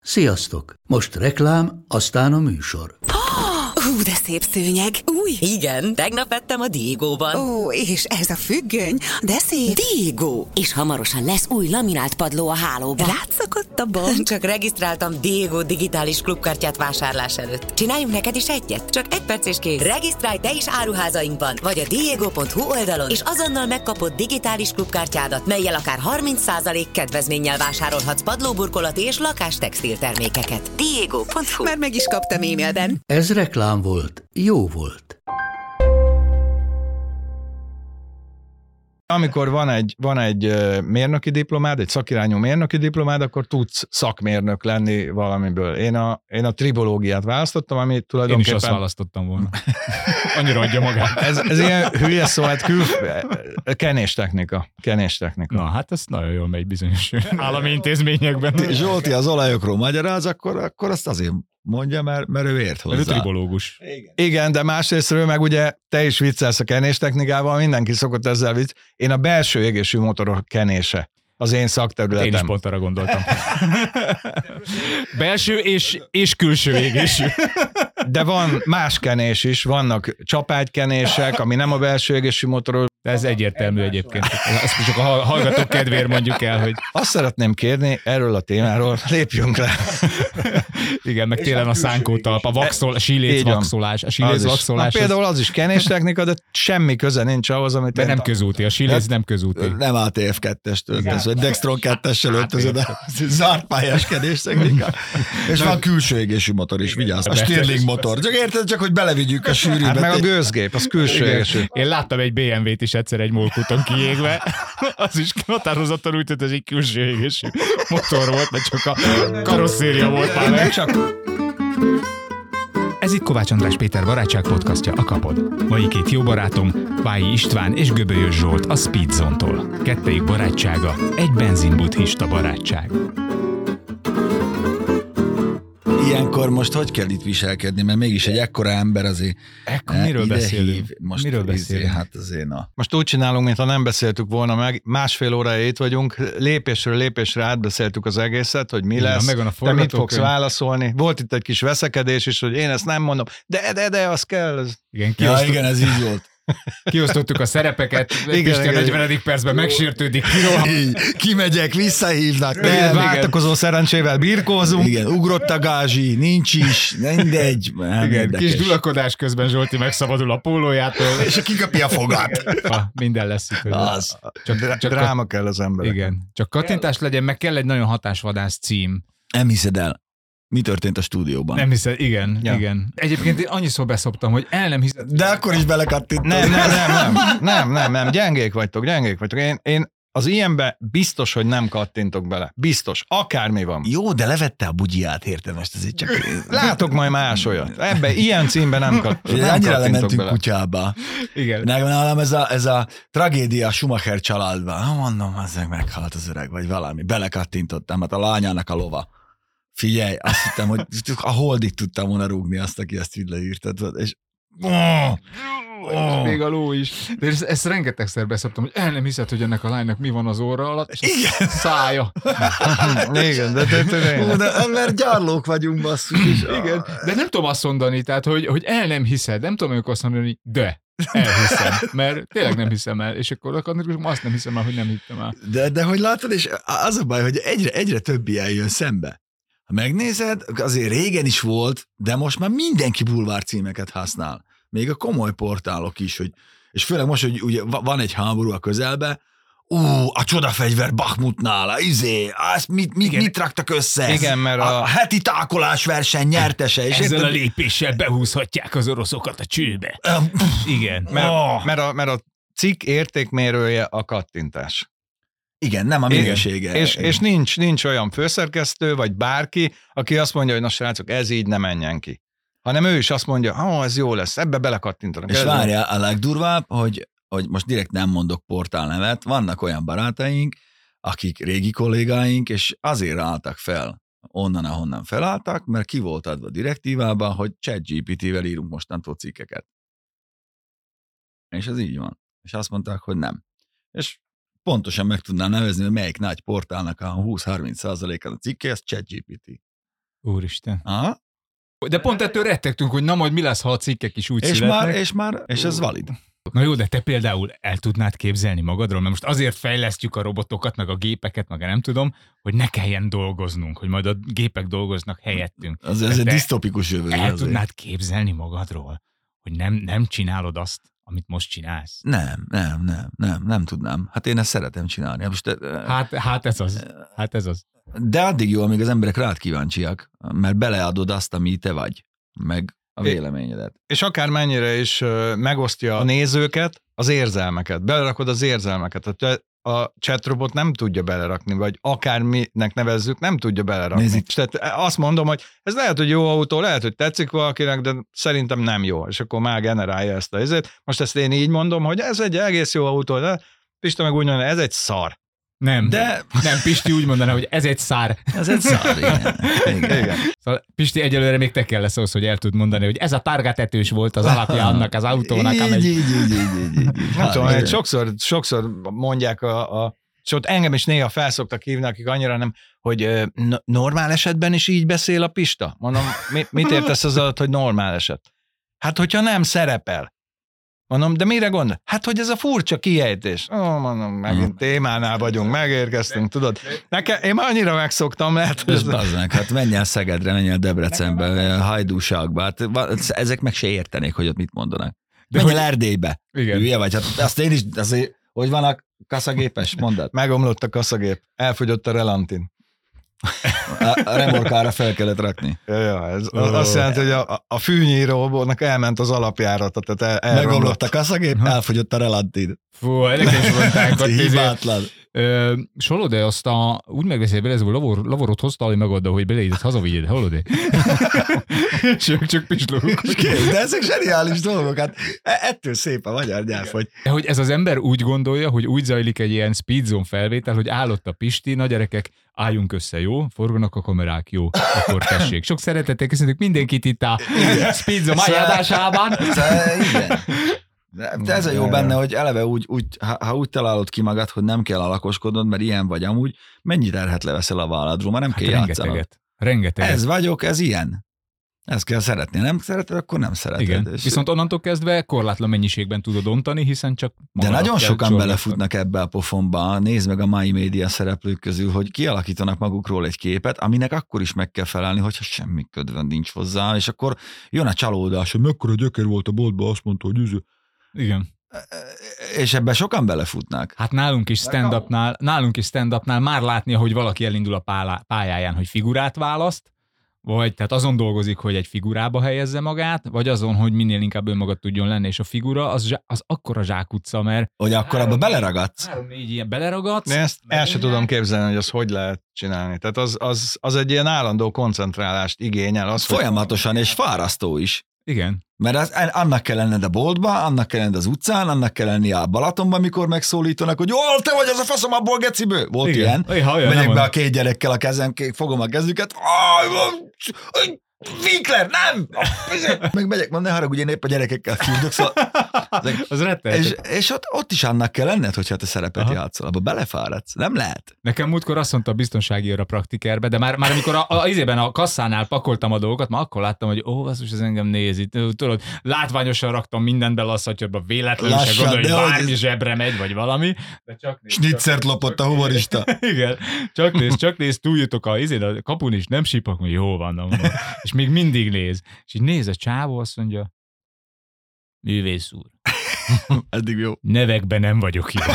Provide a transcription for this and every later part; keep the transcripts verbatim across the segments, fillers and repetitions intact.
Sziasztok! Most reklám, aztán a műsor. Hú, de szép szőnyeg. Új? Igen, tegnap vettem a Diegóban. Ó, és ez a függöny, de szép. Diegó! És hamarosan lesz új laminált padló a hálóban. Rátszakadt a bank. Csak regisztráltam Diegó digitális klubkártyát vásárlás előtt. Csináljunk neked is egyet? Csak egy perc és kész. Regisztrálj te is áruházainkban, vagy a diego pont hu oldalon, és azonnal megkapod digitális klubkártyádat, mellyel akár harminc százalék kedvezménnyel vásárolhatsz padlóburkolati és lakástextil termékeket. diego pont hu. Már meg is kaptam e-mailben. Ez reklám volt, jó volt. Amikor van egy, van egy mérnöki diplomád, egy szakirányú mérnöki diplomád, akkor tudsz szakmérnök lenni valamiből. Én a, én a tribológiát választottam, ami tulajdonképpen... Én is azt választottam volna. Annyira adja magát. Ez, ez ilyen hülye szó, hát kül... kenéstechnika. Kenéstechnika. Na, hát ez nagyon jól megy bizonyos állami intézményekben. Zsolti az olajokról magyaráz, akkor, akkor azt azért mondja, mert, mert ő ért hozzá. Ő tribológus. Igen. Igen, de másrésztről meg ugye te is viccelsz a kenéstechnikával, mindenki szokott ezzel vicc. Én a belső égésű motorok kenése az én szakterületem. Én is pont arra gondoltam. Belső és, és külső égésű. De van más kenés is, vannak csapágykenések, ami nem a belső égésű motorról. De ez egyértelmű egyébként. Ezt csak a hallgatók kedvéért mondjuk el, hogy... Azt szeretném kérni, erről a témáról lépjünk le. Igen, meg télen a szánkótalp, a, vaxol, a síléc vaxolás. A síléc vaxolás. Na, például az is kenéstechnika, de semmi köze nincs ahhoz, amit... De nem közúti, a síléc nem közúti. Nem á té ef kettest öltöz, vagy Dextron kettessel öltözöd, a zárt pályás kenéstechnika. És van külső égésű motor is, vigyázz. A Stirling motor. Csak érted, csak hogy belevigyük a sűrűbe. Hát meg a gőzgép, az külső égésű. Én láttam egy bé em vét is egyszer egy molkúton kiégve. Az is határozottan úgy tűnt, hogy ez egy külső égésű motor volt, mert csak a karosszéria volt már meg. Csak... Ez itt Kovács András Péter barátság podcastja, a Kapod. Mai két jó barátom, Vályi István és Göbölyös Zsolt a Speed Zone-tól. Kettejük barátsága, egy benzinbuddhista barátság. Ilyenkor most hogy kell itt viselkedni, mert mégis egy ekkora ember azért... Ekkor miről beszélünk? Most miről beszélünk? Hát azért na. Most úgy csinálunk, mintha nem beszéltük volna meg, másfél órája itt vagyunk, lépésről lépésre átbeszéltük az egészet, hogy mi Igen, lesz, megvan a te mit fogsz forgatókönyv. válaszolni. Volt itt egy kis veszekedés is, hogy én ezt nem mondom, de, de, de, az kell. Ez... Igen, Ja, igen, ez így volt. Kiosztottuk a szerepeket, Igen, Pisti a igen. negyvenedik percben megsértődik, kirohan. Így, kimegyek, visszahívnak, Nem, nem, váltakozó szerencsével birkózunk. igen, ugrott a gázsi, nincs is, mindegy. Nem Igen, érdekes. kis dulakodás közben Zsolti megszabadul a pólójától. És kiköpi a fogát. Ah, minden lesz itt. Az. Csak, csak dráma kell az emberek. Igen, csak kattintás legyen, meg kell egy nagyon hatásvadász cím. Nem hiszed el, mi történt a stúdióban. Nem hiszed, igen, Ja. igen. Egyébként én annyiszor beszoptam, hogy el nem hiszed. De akkor is belekattintottam. Nem, nem, nem, nem, nem, nem, nem, gyengék vagytok, gyengék vagytok. Én, én az ilyenbe biztos, hogy nem kattintok bele. Biztos, akármi van. Jó, de levette a bugyját, érted most azért csak... Látok majd más olyat. Ebbe, ilyen címben nem, kat, nem Annyira kattintok lementünk bele. kutyába. Igen. Nálam ez a, ez a tragédia Schumacher családban. Ha mondom, azért meghalt az öreg, vagy valami. Belekattintottam, hát a lányának a lova. Figyelj, azt hittem, hogy a holdig tudtam volna rúgni azt, aki ezt így leírtad. És... Oh, Oh. Még a ló is. De ezt, ezt rengetegszer beszoptam, hogy el nem hiszed, hogy ennek a lánynak mi van az orra alatt, és igen. szája. Igen, de, de, de, de, Ó, de mert gyarlók vagyunk, basszus. És, Igen, de nem tudom azt mondani, tehát, hogy, hogy el nem hiszed, nem tudom amikor azt mondani, de elhiszem, mert tényleg nem hiszem el, és akkor azt nem hiszem el, hogy nem hittem el. De, de hogy látod, és az a baj, hogy egyre, egyre több ilyen jön szembe. Ha megnézed, azért régen is volt, de most már mindenki bulvár címeket használ. Még a komoly portálok is, hogy, és főleg most, hogy ugye van egy háború a közelbe, ú, a csodafegyver Bakhmutnál, izé, azt mit, mit, mit raktak össze? Igen, mert a... a... a heti tákolás verseny nyertese. És Ezzel érted, a lépéssel behúzhatják az oroszokat a csőbe. Igen. Mert, Oh. mert, a, mert a cikk értékmérője a kattintás. igen, nem a minősége. És, és nincs, nincs olyan főszerkesztő, vagy bárki, aki azt mondja, hogy na srácok, ez így ne menjen ki. Hanem ő is azt mondja, ó, oh, ez jó lesz, ebbe belekattintanak. És Ez várjál, a legdurvább, hogy, hogy most direkt nem mondok portálnevet, vannak olyan barátaink, akik régi kollégáink, és azért álltak fel onnan, ahonnan felálltak, mert ki volt adva direktívába, hogy ChatGPT-vel írunk mostantól cikkeket. És ez így van. És azt mondták, hogy nem. És pontosan meg tudnám nevezni, hogy melyik nagy portálnak a húsz-harminc százaléka a cikke, ez ChatGPT. Úristen. Aha. De pont ettől rettegtünk, hogy na majd mi lesz, ha a cikkek is úgy És születnek. már, és már, és ez valid. Na jó, de te például el tudnád képzelni magadról, mert most azért fejlesztjük a robotokat, meg a gépeket, meg nem tudom, hogy ne kelljen dolgoznunk, hogy majd a gépek dolgoznak helyettünk. Az, ez egy Te disztopikus jövő. El azért. tudnád képzelni magadról, hogy nem, nem csinálod azt, amit most csinálsz? Nem, nem, nem, nem, nem tudnám. Hát én ezt szeretem csinálni. Most, Hát, hát ez az. Hát ez az. de addig jó, amíg az emberek rád kíváncsiak, mert beleadod azt, ami te vagy, meg a véleményedet. És akármennyire is ö, megosztja a nézőket, az érzelmeket. Belerakod az érzelmeket. A, te- a chatrobot nem tudja belerakni, vagy akárminek nevezzük, nem tudja belerakni. Nézd itt. Tehát azt mondom, hogy ez lehet, hogy jó autó, lehet, hogy tetszik valakinek, de szerintem nem jó. És akkor már generálja ezt a izét. Most ezt én így mondom, hogy ez egy egész jó autó, de Pista meg úgy mondja, ez egy szar. Nem, De- nem, Pisti úgy mondaná, hogy ez egy szár. Ez egy szar, igen. igen. Igen. Szóval Pisti, egyelőre még te kell lesz ahhoz, hogy el tud mondani, hogy ez a targatetős volt az alapja annak az autónak, Így, amely... így, így, így, így, így. Nem Hát, tudom, igen. hogy sokszor, sokszor mondják a, a és ott engem is néha felszoktak hívni, akik annyira nem, hogy ö, n- normál esetben is így beszél a Pista. Mondom, mi, mit értesz az alatt, hogy normál eset? Hát, hogyha nem szerepel. Mondom, de mire gondol? Hát, hogy ez a furcsa kiejtés. Ó, mondom, megint témánál vagyunk, megérkeztünk, tudod. Nekem, én már annyira megszoktam, lehet, hogy Ez ez... bazd meg, hát menj el Szegedre, menj el Debrecenbe, Hajdúságba, hát va- ezek meg se értenék, hogy ott mit mondanak. De Menj el hogy- Erdélybe. Igen. Hülye vagy, hát azt én is, azért, hogy van a kaszagépes, mondat. Megomlott a kaszagép, elfogyott a relantin. A, a remorkára fel kellett rakni. Ja, ja, ez az azt jelenti, hogy a, a fűnyírónak elment az alapjárata, tehát el, Megomlott elromlott. a kaszagép, elfogyott a relantid. Fú, ennek is mondták, hogy izé- Hibátlan. Ö, Solod, de azt a, úgy megveszél bele, ez a lavor, lavorot hozta, hogy megadta, hogy beleidett, hazavigyed, hallod? Csak, csak pislogok. És kész, de ezek zseniális dolgok, hát e- ettől szép a magyar nyelv, hogy De hogy ez az ember úgy gondolja, hogy úgy zajlik egy ilyen speedzone felvétel, hogy állott a Pisti, na gyerekek, álljunk össze, jó? Forganak a kamerák, jó? Akkor tessék. Sok szeretettel köszönjük mindenkit itt a speedzone ajánlásában. Szóval, igen. De ez a jó benne, hogy eleve úgy, úgy ha, ha úgy találod ki magad, hogy nem kell alakoskodnod, mert ilyen vagy amúgy, mennyi terhet leveszel a válladról, már nem Hát kell játszanod. rengeteget. Rengeteget. Ez vagyok, ez ilyen. Ezt kell szeretni. Nem szereted, akkor nem szereted. Igen. És Viszont onnantól kezdve korlátlan mennyiségben tudod ontani, hiszen csak de magadat nagyon kell sokan csorgatni. belefutnak ebbe a pofonba. Nézd meg a mai média szereplők közül, hogy kialakítanak magukról egy képet, aminek akkor is meg kell felelni, hogyha semmi ködvön nincs hozzá, és akkor jön a csalódás, hogy mekkora gyökér volt a boltban, azt mondta, hogy üző. Igen. És ebben sokan belefutnak. Hát nálunk is stand-upnál, nálunk is stand-upnál már látni, hogy valaki elindul a pálá- pályáján, hogy figurát választ, vagy tehát azon dolgozik, hogy egy figurába helyezze magát, vagy azon, hogy minél inkább önmagad tudjon lenni, és a figura az, zsá- az akkora zsákutca, mert Hogy akkor abba beleragadsz. három-négy ilyen beleragadsz. De ezt el sem tudom képzelni, hogy azt hogy lehet csinálni. Tehát az, az, az egy ilyen állandó koncentrálást igényel. Az, hogy Folyamatosan, és fárasztó is. Igen. Mert az, annak kell lenned a boltba, annak kell lenned az utcán, annak kell lenni a Balatonban, mikor megszólítanak, hogy ó, te vagy az a faszom abból, geciből. Volt Igen. ilyen. Éha, olyan, Megyek nem be van. a két gyerekkel a kezem, fogom a kezüket. Winkler, nem! Meg megyek, mondom, ne haragudj, én épp a gyerekekkel fürdök, szóval... Az rettenetes. És, és ott, ott is annak kell lenned, hogyha te szerepet Aha. játszol, abba belefáradsz. Nem lehet. Nekem múltkor azt mondta a biztonsági őr a praktikerbe, de már, már amikor a, a, izében a kasszánál pakoltam a dolgokat, már akkor láttam, hogy ó, basszus, ez engem nézi. Tudod, látványosan raktam mindent bele a szatyorba, véletlenül se Lassan, gondolj, hogy de hogy bármi ez- zsebre megy, vagy valami. De csak néz, Snitzert lopott a humorista. Igen, csak néz, csak néz, túljutok a, izén, a kapun is, nem sípak, hogy jó van, mondom. És még mindig néz. És így néz a csávó, azt mondja, művész úr, Eddig jó. nevekben nem vagyok hiba.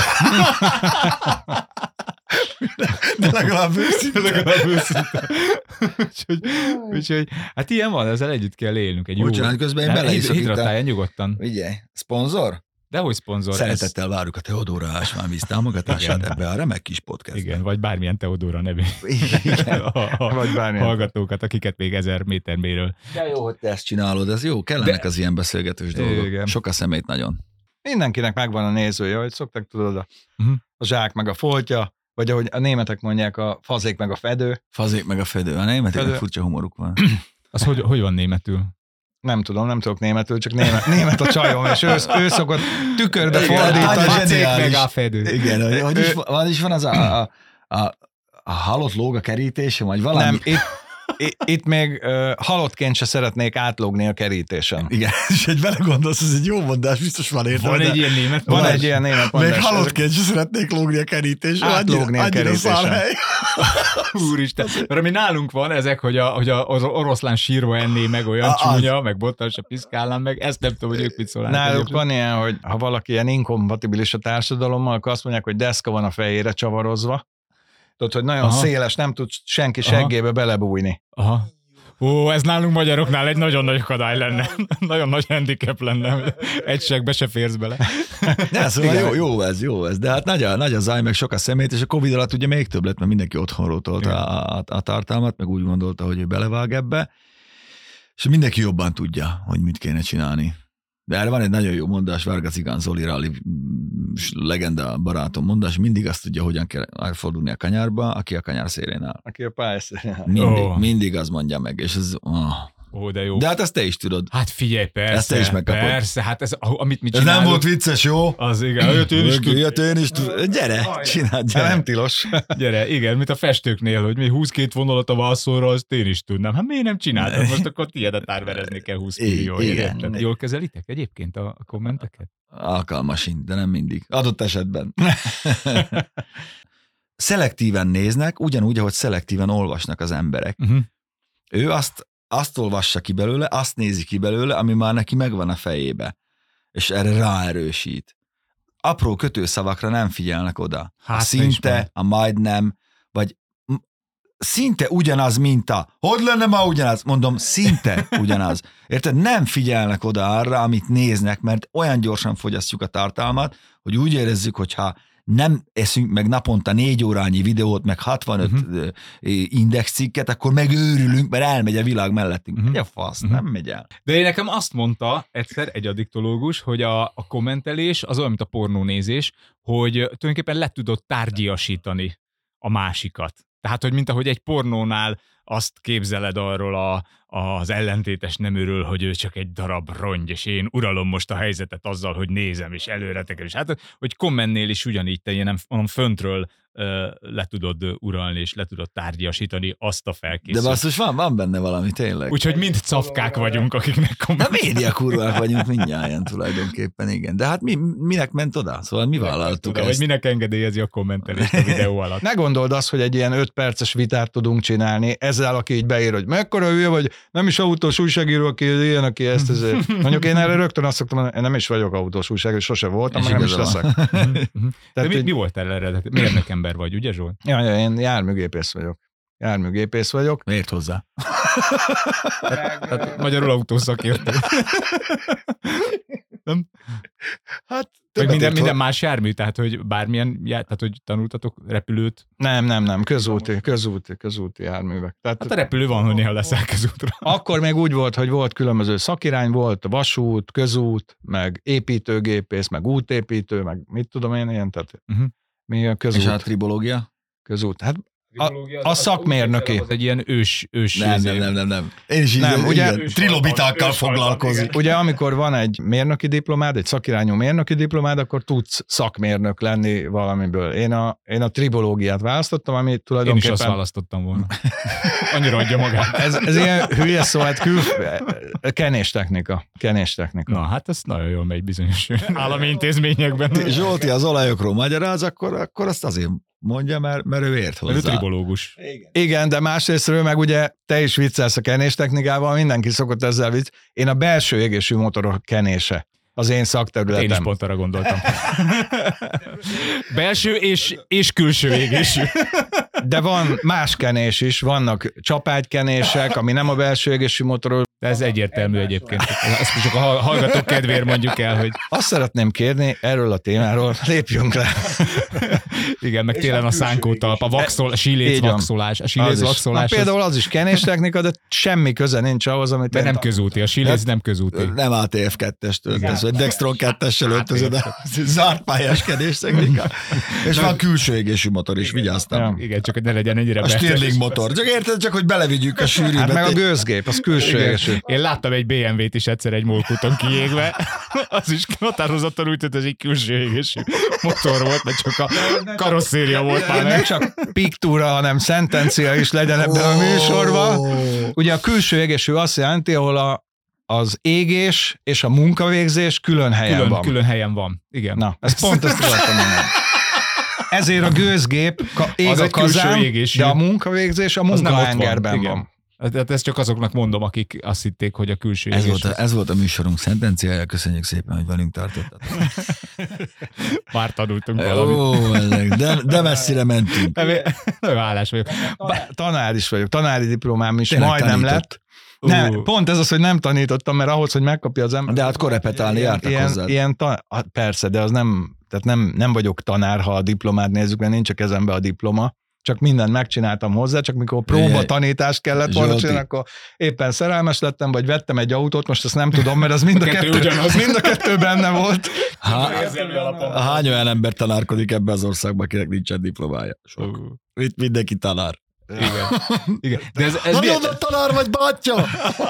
De legalább őszinte. Legalább őszinte. úgyhogy, úgyhogy, hát ilyen van, ezzel együtt kell élnünk. Egy jó... Bocsánat, közben én beleiszok itt a... Hidratálj nyugodtan. Figyelj, szponzor? Dehogy szponzor. Szeretettel várjuk a Teodóra Ásványvíz támogatását Igen. ebbe a remek kis Ez, podcastbe. igen, vagy bármilyen Teodóra nevű Igen. a, a vagy bármilyen. hallgatókat, akiket még ezer méter méről. De jó, hogy te ezt csinálod, ez jó, kellenek De- az ilyen beszélgetős dolgok. Igen. Sok a szemét nagyon. Mindenkinek megvan a nézője, hogy szoktak, tudod, a, Uh-huh. a zsák meg a foltja, vagy ahogy a németek mondják, a fazék meg a fedő. Fazék meg a fedő. A németeknek Fedő. furcsa humoruk van. Az hogy, hogy van németül? Nem tudom, nem tudok németül, csak német, német a csajom, és ő, ő szokott tükörbe Igen, fordítani. nagyon A cég zseniális. meg a fedő. Igen, hogy, hogy is, Ő- van, is van az a, a, a, a halott lóg a kerítése, vagy valami? Nem, itt, itt még uh, halottként se szeretnék átlógni a kerítésen. Igen, és egy belegondolsz, ez egy jó mondás, biztos van értelme. Van de- egy ilyen német Van mondás? egy ilyen német mondás. Még halottként sem szeretnék lógni a kerítésen. Átlógni a annyira, annyira kerítésen. szar hely. Úristen. Mert ami nálunk van, ezek, hogy, a, hogy a, az oroszlán sírva enné meg olyan A- az. csúnya, meg bottal se piszkálnám meg, ezt nem tudom, hogy ők mit szólnak. Náluk van ilyen, hogy ha valaki ilyen inkompatibilis a társadalommal, akkor azt mondják, hogy deszka van a fejére csavarozva. Tudod, hogy nagyon Aha. széles, nem tud senki Aha. seggébe belebújni. Aha. Ó, ez nálunk magyaroknál egy nagyon nagy akadály lenne. Nagyon nagy handicap lenne. Egy segbe se férsz bele. Ne, szóval jó, jó ez, jó ez. De hát nagy a, nagy a zaj, meg sok a szemét, és a Covid alatt ugye még több lett, mert mindenki otthonról tolta a, a, a tartalmat, meg úgy gondolta, hogy ő belevág ebbe, és mindenki jobban tudja, hogy mit kéne csinálni. De erre van egy nagyon jó mondás, Varga Cigán Zoli Rally legenda barátom mondás, mindig azt tudja, hogyan kell elfordulni a kanyarba, aki a kanyar szélén áll. Aki a pályaszén. Mindig, Ó. mindig az mondja meg, és ez... Oh. Ó, de jó. De hát ezt te is tudod. Hát figyelj, persze. Ezt te is megkapod. Persze, hát ez, amit mi Ez csinálunk. nem volt vicces, jó? Az igen, olyat én is tud. Ilyet én is tud. Gyere, csináld, gyere. Nem tilos. Gyere, igen, mint a festőknél, hogy mi húsz-két vonalat a vászorra, azt én is tudnám. Hát miért nem csináltam? Most akkor tiédet árverezni kell húsz millió. Igen. érted? Jól kezelitek egyébként a a kommenteket? Alkalmasint, de nem mindig. Adott esetben. Szelektíven néznek, ugyanúgy, ahogy szelektíven olvasnak az emberek. Uh-huh. Ő azt, azt olvassa ki belőle, azt nézi ki belőle, ami már neki megvan a fejébe. És erre ráerősít. Apró kötőszavakra nem figyelnek oda. Hát, a te is szinte, mondd. a majdnem, vagy m- szinte ugyanaz, mint a hogy lenne ma ugyanaz? Mondom, szinte ugyanaz. Érted? Nem figyelnek oda arra, amit néznek, mert olyan gyorsan fogyasztjuk a tartalmat, hogy úgy érezzük, hogyha nem eszünk meg naponta négy órányi videót, meg hatvanöt uh-huh. indexcikket, akkor megőrülünk, mert elmegy a világ mellettünk. Uh-huh. Uh-huh. Ja, fasz, Uh-huh. nem megy el. De én nekem azt mondta egyszer egy addiktológus, hogy a, a kommentelés az olyan, mint a pornónézés, hogy tulajdonképpen le tudod tárgyasítani a másikat. Tehát, hogy mint ahogy egy pornónál azt képzeled arról a, az ellentétes neműről, hogy ő csak egy darab rongy, és én uralom most a helyzetet azzal, hogy nézem, és előre teker. És hát, hogy kommentnél is ugyanígy, te ilyen nem föntről ö, le tudod uralni, és le tudod tárgyasítani azt a De felkészült. basszus, van, van benne valami, tényleg. Úgyhogy mind cafkák vagyunk, akiknek Na, kommentelni. média kurvák vagyunk mindnyájan tulajdonképpen, igen. De hát mi, minek ment oda? Szóval mi vállaltuk Tudom, hogy ezt? minek engedélyezi a kommentelést a videó alatt. Ne gondold azt, hogy egy ilyen öt perces vitát tudunk csinálni, ezzel, aki így beír, hogy mekkora hülye vagy, nem is autós újságíró, aki ilyen, aki ezt, ezért. Mondjuk én erre rögtön azt szoktam mondani, én nem is vagyok autós újságíró, sose voltam, És meg nem is igaza leszek. De Tehát, mi, hogy- mi volt erre eredet? Mérnökember vagy, ugye Zsolt? Ja, ja, én járműgépész vagyok. Járműgépész vagyok. Miért hozzá? Tehát magyarul autószakértő. Nem? Hát, Vagy minden, ért, minden más jármű, tehát hogy bármilyen, já- tehát hogy tanultatok repülőt. Nem, nem, nem, közúti, közúti, közúti járművek. Tehát Hát a repülő van, hogy néha leszáll közútra. akkor még úgy volt, hogy volt különböző szakirány, volt vasút, közút, meg építőgépész, meg útépítő, meg mit tudom én, ilyen, tehát Uh-huh. mi a közút, És a tribológia? közút. Hát a szakmérnöki. Az egy ilyen ős, ős Nem, izé. nem, nem, nem, nem. Én is így, Nem, nem, ugye- ugye, trilobitákkal Ős- foglalkozik. Ugye amikor van egy mérnöki diplomád, egy szakirányú mérnöki diplomád, akkor tudsz szakmérnök lenni valamiből. Én a, én a tribológiát választottam, ami Én is azt tulajdonképpen... választottam volna. Annyira adja magát. Ez, ez ilyen hülye szó, hát kül... kenéstechnika. Kenéstechnika. Na, hát ez nagyon jól megy bizonyos állami intézményekben. Zsolti az olajokról magyaráz, akkor, akkor azt azért mondja, mert, mert ő ért Mert ő hozzá. tribológus. Igen, de másrésztről meg ugye te is viccelsz a kenéstechnikával, mindenki szokott ezzel vicc. Én a belső égésű motorok kenése. Az én Én is szakterületem. pont arra gondoltam. Belső és, és külső égésű. De van más kenés is, vannak csapágykenések, ami nem a belső égésű motorok. De ez egyértelmű egyébként. Ezt csak a hallgatók kedvéért mondjuk el, hogy Azt szeretném kérni, erről a témáról lépjünk le. igen, meg télen a szánkótalp, a vaxol, a síléc Így van. vaxolás, a Az síléc is. Na, vaxolás, az, például az is kenéstechnika, de semmi köze nincs ahhoz, amit de én nem közúti, a síléc nem közúti. Nem á té ef kettes töltesz, vagy Dextron kettessel öltözöd a zárt pályás kenéstechnika. És van külső égésű motor is, vigyáztam. Igen, csak hogy ne legyen ennyire A becses. Stirling motor. Csak érted, csak hogy belevigyük a sűrűbe. Hát meg a gőzgép, az külső égésű kettő. Én láttam egy bé em vét is egyszer egy molkúton kiégve, az is határozottan úgy tűnt, ez egy külső égésű motor volt, mert csak a karosszéria volt már Nem meg. csak piktúra, hanem szentencia is legyen ebben a műsorban. Ugye a külső égésű azt jelenti, ahol a, az égés és a munkavégzés külön helyen Külön, van. külön helyen van. Igen. Na, ez pont ezt akartam mondani. Ezért a gőzgép ka- ég Az a egy külső kazán, égésű. de a munkavégzés a Az nem ott van, munkahengerben igen. van. Tehát ezt csak azoknak mondom, akik azt hitték, hogy a külső Ez égés. volt, a, ez volt a műsorunk szentenciája, köszönjük szépen, hogy velünk tartottatok. Már tanultunk valamit. Ó, ezek, de, de messzire mentünk. Nem, Nagyon hálás vagyok. Tanár is vagyok, tanári diplomám is Tényleg majdnem tanított. lett. Nem, Ú. pont ez az, hogy nem tanítottam, mert ahhoz, hogy megkapja az ember. De hát korepetálni jártak ilyen, hozzád. ilyen ta- hát persze, de az nem, tehát nem, nem vagyok tanár, ha a diplomát nézzük, mert nincs a kezembe a diploma. Csak mindent megcsináltam hozzá, csak mikor próbatanítást kellett volna Zsolti. csinálni, akkor éppen szerelmes lettem, vagy vettem egy autót, most ezt nem tudom, mert az mind a, kettő kettő, ugyanaz. mind a kettő benne volt. Há, Érzelmi alapon. hány olyan ember tanárkodik ebbe az országban, akinek nincsen diplomája? Sok. Itt mindenki tanár. Igen. Igen. De ez, ez Nagyon milyen, nagy tanár vagy, bátyja!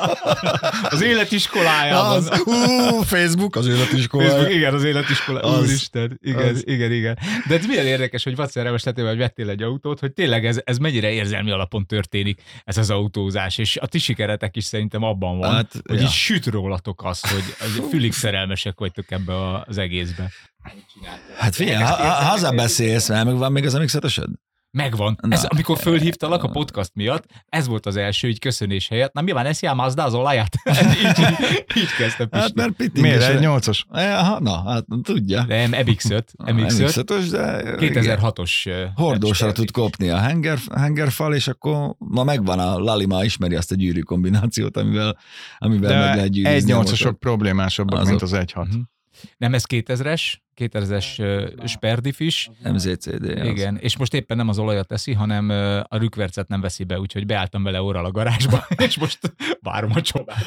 az életiskolájában. Az, ú, Facebook, az életiskola. Facebook, igen, az életiskola. Az. Úristen, igen, Az. igen, igen. De ez milyen érdekes, hogy vagy szerelmes lettél, vagy vettél egy autót, hogy tényleg ez, ez mennyire érzelmi alapon történik, ez az autózás, és a ti sikeretek is szerintem abban van, Hát, hogy ja. így süt rólatok az, hogy az fülig szerelmesek vagytok ebbe az egészbe. Hát figyelj, ha, ha, haza beszélsz, mert meg van még az emixetesed? Megvan. Na. Ez, amikor fölhívtalak a podcast miatt, ez volt az első, így köszönés helyett. Na mi van, eszi a Mazda az olajat? így, így, így kezdtem Hát Pisti. mert Miért? pittingesen. Egy nyolcas? Ja, na, hát tudja. Nem, em iksz öt. em iksz öt. em iksz ötös, de kétezer-hatos. uh, hordósra tud kopni a henger, hengerfal, és akkor ma megvan a Lalima, ismeri azt a gyűrű kombinációt, amivel, amivel meg De lehet gyűrűzni. egy a nyolcasok motort. problémásabbak, Azok. mint az egy hat. Mhm. Nem, ez kétezres, kétezres uh, Sperdiff is. em zé cé dé. az. Igen, és most éppen nem az olajat teszi, hanem uh, a rükvercet nem veszi be, úgyhogy beálltam vele óral a garázsba, és most várom a csodát.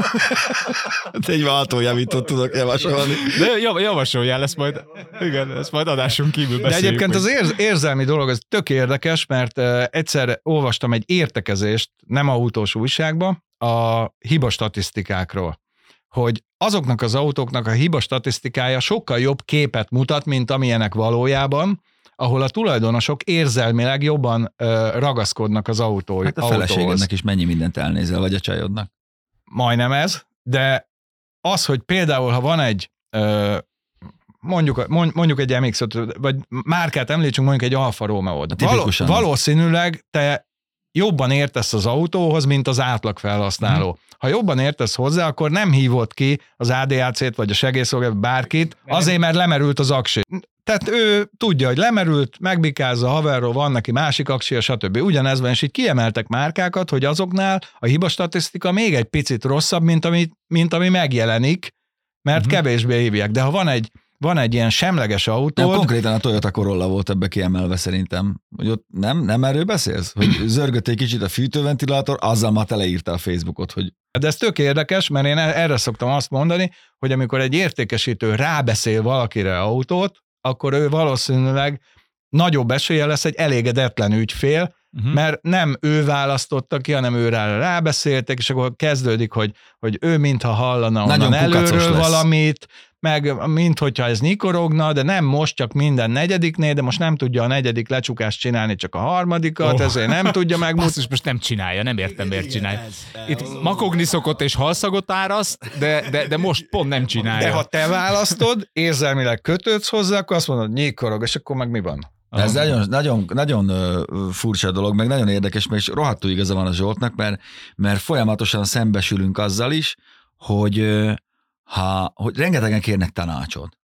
Hát egy váltójavítót tudok javasolni. De jav- javasoljál, lesz majd, igen, ezt majd adáson kívül De beszéljük. egyébként hogy- az érz, érzelmi dolog, ez tök érdekes, mert uh, egyszer olvastam egy értekezést, nem autós újságban, a hiba statisztikákról, hogy azoknak az autóknak a hiba statisztikája sokkal jobb képet mutat, mint amilyenek valójában, ahol a tulajdonosok érzelmileg jobban uh, ragaszkodnak az autó, Hát a autóhoz. feleségednek is mennyi mindent elnézel, vagy a csajodnak. Majdnem ez, de az, hogy például, ha van egy ö, mondjuk, mondjuk egy em iksz öt, vagy márkát említsünk, mondjuk egy Alfa Romeo-t. Való, tipikusan. valószínűleg te jobban értesz az autóhoz, mint az átlag felhasználó. Mhm. Ha jobban értesz hozzá, akkor nem hívod ki az á dé á cét, vagy a segélyszolgálat, bárkit, azért, mert lemerült az aksi. Tehát ő tudja, hogy lemerült, megbikázza a haverról, van neki másik aksia, stb. Ugyanez van, és így kiemeltek márkákat, hogy azoknál a hiba statisztika még egy picit rosszabb, mint ami, mint ami megjelenik, mert Mhm. uh-huh. kevésbé hívják. De ha van egy, van egy ilyen semleges Nem, autód, konkrétan a Toyota Corolla volt ebbe kiemelve szerintem. Hogy ott nem, nem erről beszélsz? Hogy zörgött egy kicsit a fűtőventilátor, azzal már teleírta a Facebookot, hogy de ez tök érdekes, mert én erre szoktam azt mondani, hogy amikor egy értékesítő rábeszél valakire autót, akkor ő valószínűleg nagyobb esélye lesz egy elégedetlen ügyfél, Uh-huh. mert nem ő választotta ki, hanem ő rá rábeszéltek, és akkor kezdődik, hogy, hogy ő mintha hallana Nagyon onnan kukacos előről lesz. valamit, meg mint hogyha ez nyikorogna, de nem most csak minden negyediknél, de most nem tudja a negyedik lecsukást csinálni, csak a harmadikat, Oh. ezért nem tudja megmutatni. Basszus, most nem csinálja, nem értem, miért csinálja. Itt makogni szokott és halszagot áraszt, de, de, de most pont nem csinálja. De ha te választod, érzelmileg kötődsz hozzá, akkor azt mondod, nyikorog, és akkor meg mi van? De ez nagyon, nagyon, nagyon ö, furcsa dolog, meg nagyon érdekes, mert rohadtul igaza van a Zsoltnak, mert, mert folyamatosan szembesülünk azzal is, hogy, ö, ha, hogy rengetegen kérnek tanácsot.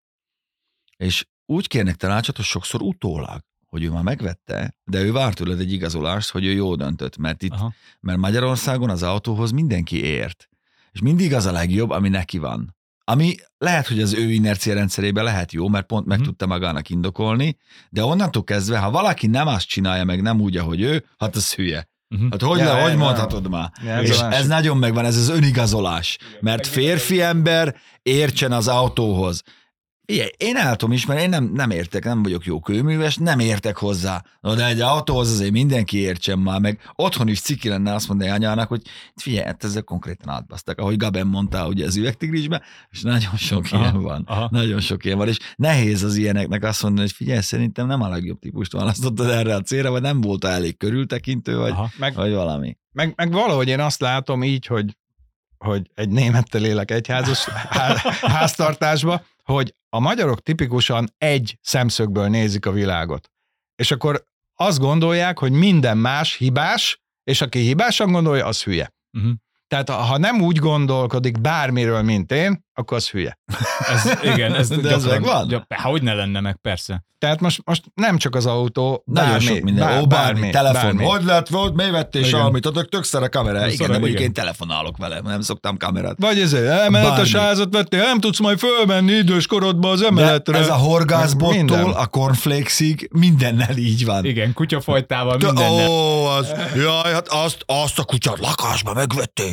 És úgy kérnek tanácsot, hogy sokszor utólag, hogy ő már megvette, de ő vár tőled egy igazolást, hogy ő jól döntött, mert itt, Aha. mert Magyarországon az autóhoz mindenki ért. És mindig az a legjobb, ami neki van. Ami lehet, hogy az ő inercia rendszerében lehet jó, mert pont meg Mhm. tudta magának indokolni, de onnantól kezdve, ha valaki nem azt csinálja meg, nem úgy, ahogy ő, hát az hülye. Uh-huh. Hát hogy, Ja, ja, ja, hogy ja. mondhatod már? Ja, ez És a másik. ez nagyon megvan, ez az önigazolás. Mert férfi ember értsen az autóhoz. Igen, én el tudom ismerni, én nem, nem értek, nem vagyok jó kőműves, nem értek hozzá. No, de egy autóhoz azért mindenki értsen már, meg otthon is ciki lenne azt mondani anyának, hogy figyelj, hát ezzel konkrétan átbasztak, ahogy Gaben mondta, ugye az üvegtigrisbe, és nagyon sok aha, ilyen van. Aha. Nagyon sok ilyen van, és nehéz az ilyeneknek azt mondani, hogy figyelj, szerintem nem a legjobb típust választottad erre a célra, vagy nem voltál elég körültekintő, vagy, meg, vagy valami. Meg, meg valahogy én azt látom így, hogy, hogy egy némettel élek egyházas háztartásba, hogy a magyarok tipikusan egy szemszögből nézik a világot. És akkor azt gondolják, hogy minden más hibás, és aki hibásan gondolja, az hülye. Uh-huh. Tehát ha nem úgy gondolkodik bármiről, mint én, akkor az hülye. Ez, igen, ez, de ez meg van? Ja, hogy ne lenne meg, persze. Tehát most, most nem csak az autó, nagyon bármi, sok minden. Bár, Ó, bármi, bármi, telefon. Bármi. Hogy lett, volt, mi vettél valamit, adok tök szar a kamera. Igen, Szóval, de mondjuk igen. én telefonálok vele, nem szoktam kamerát. Vagy ezért emeletes házat vettél, nem tudsz majd fölmenni idős korodba az emeletre. De ez a horgászbottól Minden. a cornflakesig mindennel így van. Igen, kutyafajtával mindennel. Ó, az, jaj, hát azt, azt a kutyát lakásba megvették.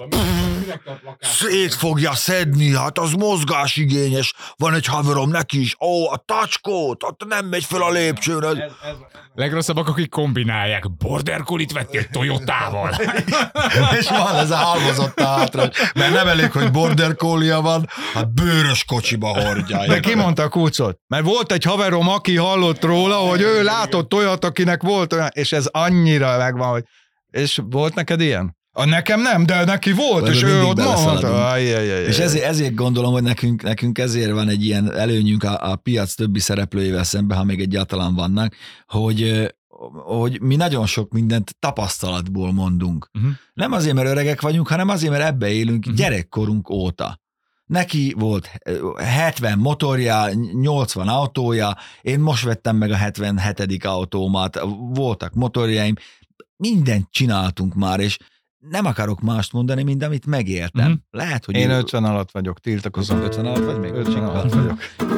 Szét fogja szedni, hát az mozgásigényes. Van egy haverom neki is. Ó, a tacskót, hát nem megy fel a lépcsőn. Ez, ez... Legrosszabbak, akik kombinálják. Border collie-t vettél Toyotával. És van ez a halmozott hátra, mert nem elég, hogy border collie van, hát bőrös kocsiba hordja. De ki mondta a kulcot? Mert volt egy haverom, aki hallott róla, hogy ő látott olyat, akinek volt olyan, és ez annyira megvan, hogy és volt neked ilyen? A nekem nem, de neki volt, Vagy és ő ott mondta. És ezért, ezért gondolom, hogy nekünk, nekünk ezért van egy ilyen előnyünk a, a piac többi szereplőjével szemben, ha még egyáltalán vannak, hogy, hogy mi nagyon sok mindent tapasztalatból mondunk. Uh-huh. Nem azért, mert öregek vagyunk, hanem azért, mert ebbe élünk uh-huh. gyerekkorunk óta. Neki volt hetven motorja, nyolcvan autója, én most vettem meg a hetvenhetedik autómat, voltak motorjaim, mindent csináltunk már, és nem akarok mást mondani, mint amit megéltem. Mm-hmm. Lehet, hogy... Én ő... ötven alatt vagyok, tiltakozom. ötven alatt vagy még? ötven alatt vagyok.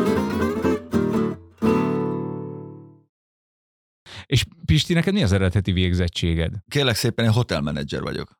És Pisti, neked mi az eredeti végzettséged? Kérlek szépen, én hotelmenedzser vagyok.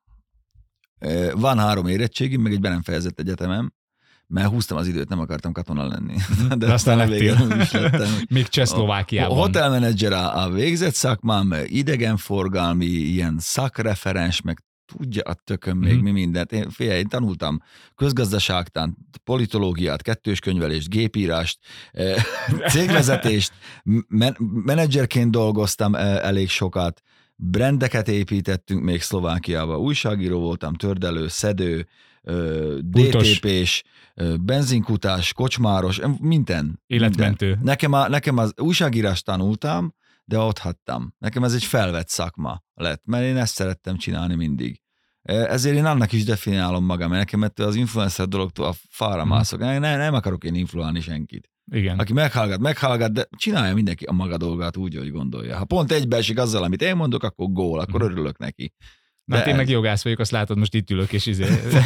Van három érettségim, meg egy be nem fejezett egyetemem, mert húztam az időt, nem akartam katona lenni. De, De aztán lettél. Még Csehszlovákiában. A hotelmenedzser a, a végzett szakmám, idegenforgalmi, ilyen szakreferens, meg tudja a tököm még mm. mi mindent. Én, figyelj, én tanultam közgazdaságtant, politológiát, kettős könyvelést, gépírást, cégvezetést, men- menedzserként dolgoztam elég sokat, brandeket építettünk még Szlovákiába, újságíró voltam, tördelő, szedő, dé té pés, benzinkutás, kocsmáros, minden. Életmentő. Minden. Nekem, a, nekem az újságírást tanultam, de ott hagytam. Nekem ez egy felvett szakma lett, mert én ezt szerettem csinálni mindig. Ezért én annak is definiálom magam, mert nekem ettől az influencer dologtól a fára mászok. Nem, nem akarok én influálni senkit. Igen. Aki meghallgat, meghallgat, de csinálja mindenki a maga dolgát úgy, hogy gondolja. Ha pont egybeesik azzal, amit én mondok, akkor gól, akkor mm. örülök neki. Na, hát én meg jogász vagyok, azt látod, most itt ülök, és izé...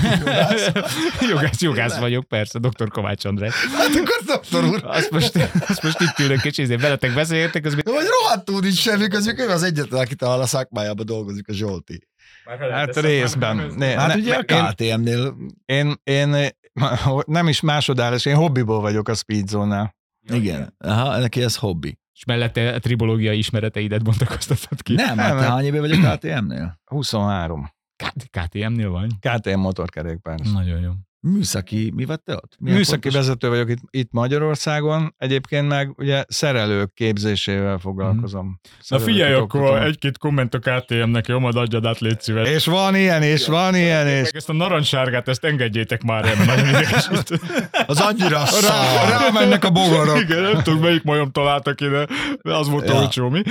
jogász, jogász vagyok, persze, doktor Kovács András. Hát akkor doktor úr. Azt most, azt most itt ülök, és izé veletek beszéltek, az... Vagy rohadtul nincs semmi közük, ő az egyetlen, aki talán a szakmájában dolgozik, a Zsolti. Hát részben. Ne, hát ne, ugye a ká té em-nél... Én, én, én nem is másodállás, én hobbiból vagyok a Speedzone-nál. Igen, aha, neki ez hobbi. És mellette a tribológiai ismereteidet bontakoztatod ki. Nem, hát te hány éve vagy a ká té em-nél? huszonhárom. ká té em-nél vagy? ká té em motorkerékpár. Nagyon jó. Műszaki, mi vett te ott? Milyen Műszaki pontos? vezető vagyok itt, itt Magyarországon, egyébként meg ugye szerelők képzésével foglalkozom. Na figyelj, akkor egy-két komment a ká té em-nek, jó, majd adjad át, légy szíves. És van ilyen, és van ilyen, és... Ezt a narancssárgát, ezt engedjétek már el, mert nagyon idegesít. Az annyira szár. Rá, rámennek a bogarak. Igen, nem tudom, melyik majom találtak ide, az volt ja. olcsó, mi?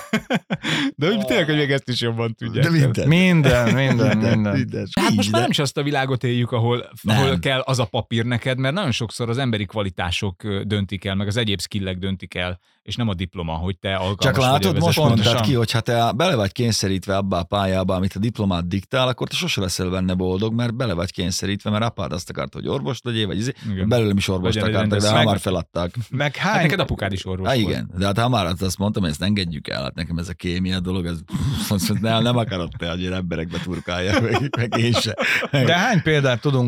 De úgy tényleg, hogy még ezt is jobban tudják. De minden. Minden, minden, minden. minden. Hát most már nem is azt a világot éljük, ahol, ahol Nem. kell az a papír neked, mert nagyon sokszor az emberi kvalitások döntik el, meg az egyéb skillek döntik el, és nem a diploma, hogy te alkalmas Csak látod, vagy most vezető. mondtad ki, hogy ha te bele vagy kényszerítve abba a pályába, amit a diplomát diktál, akkor te sose leszel benne boldog, mert bele vagy kényszerítve, mert apád azt akart, hogy orvos legyél, vagy izé, belőlem is orvost Vagy akartak, de meg- már feladták. Meg Hát hány... neked apukád is orvos Há, volt. igen, de hát ha már azt mondtam, hogy ezt engedjük el, hát nekem ez a kémia dolog, ez nem, nem akarod te, hogy én emberekbe turkáljak, meg, meg én se. De hány példát tudunk arra mondani,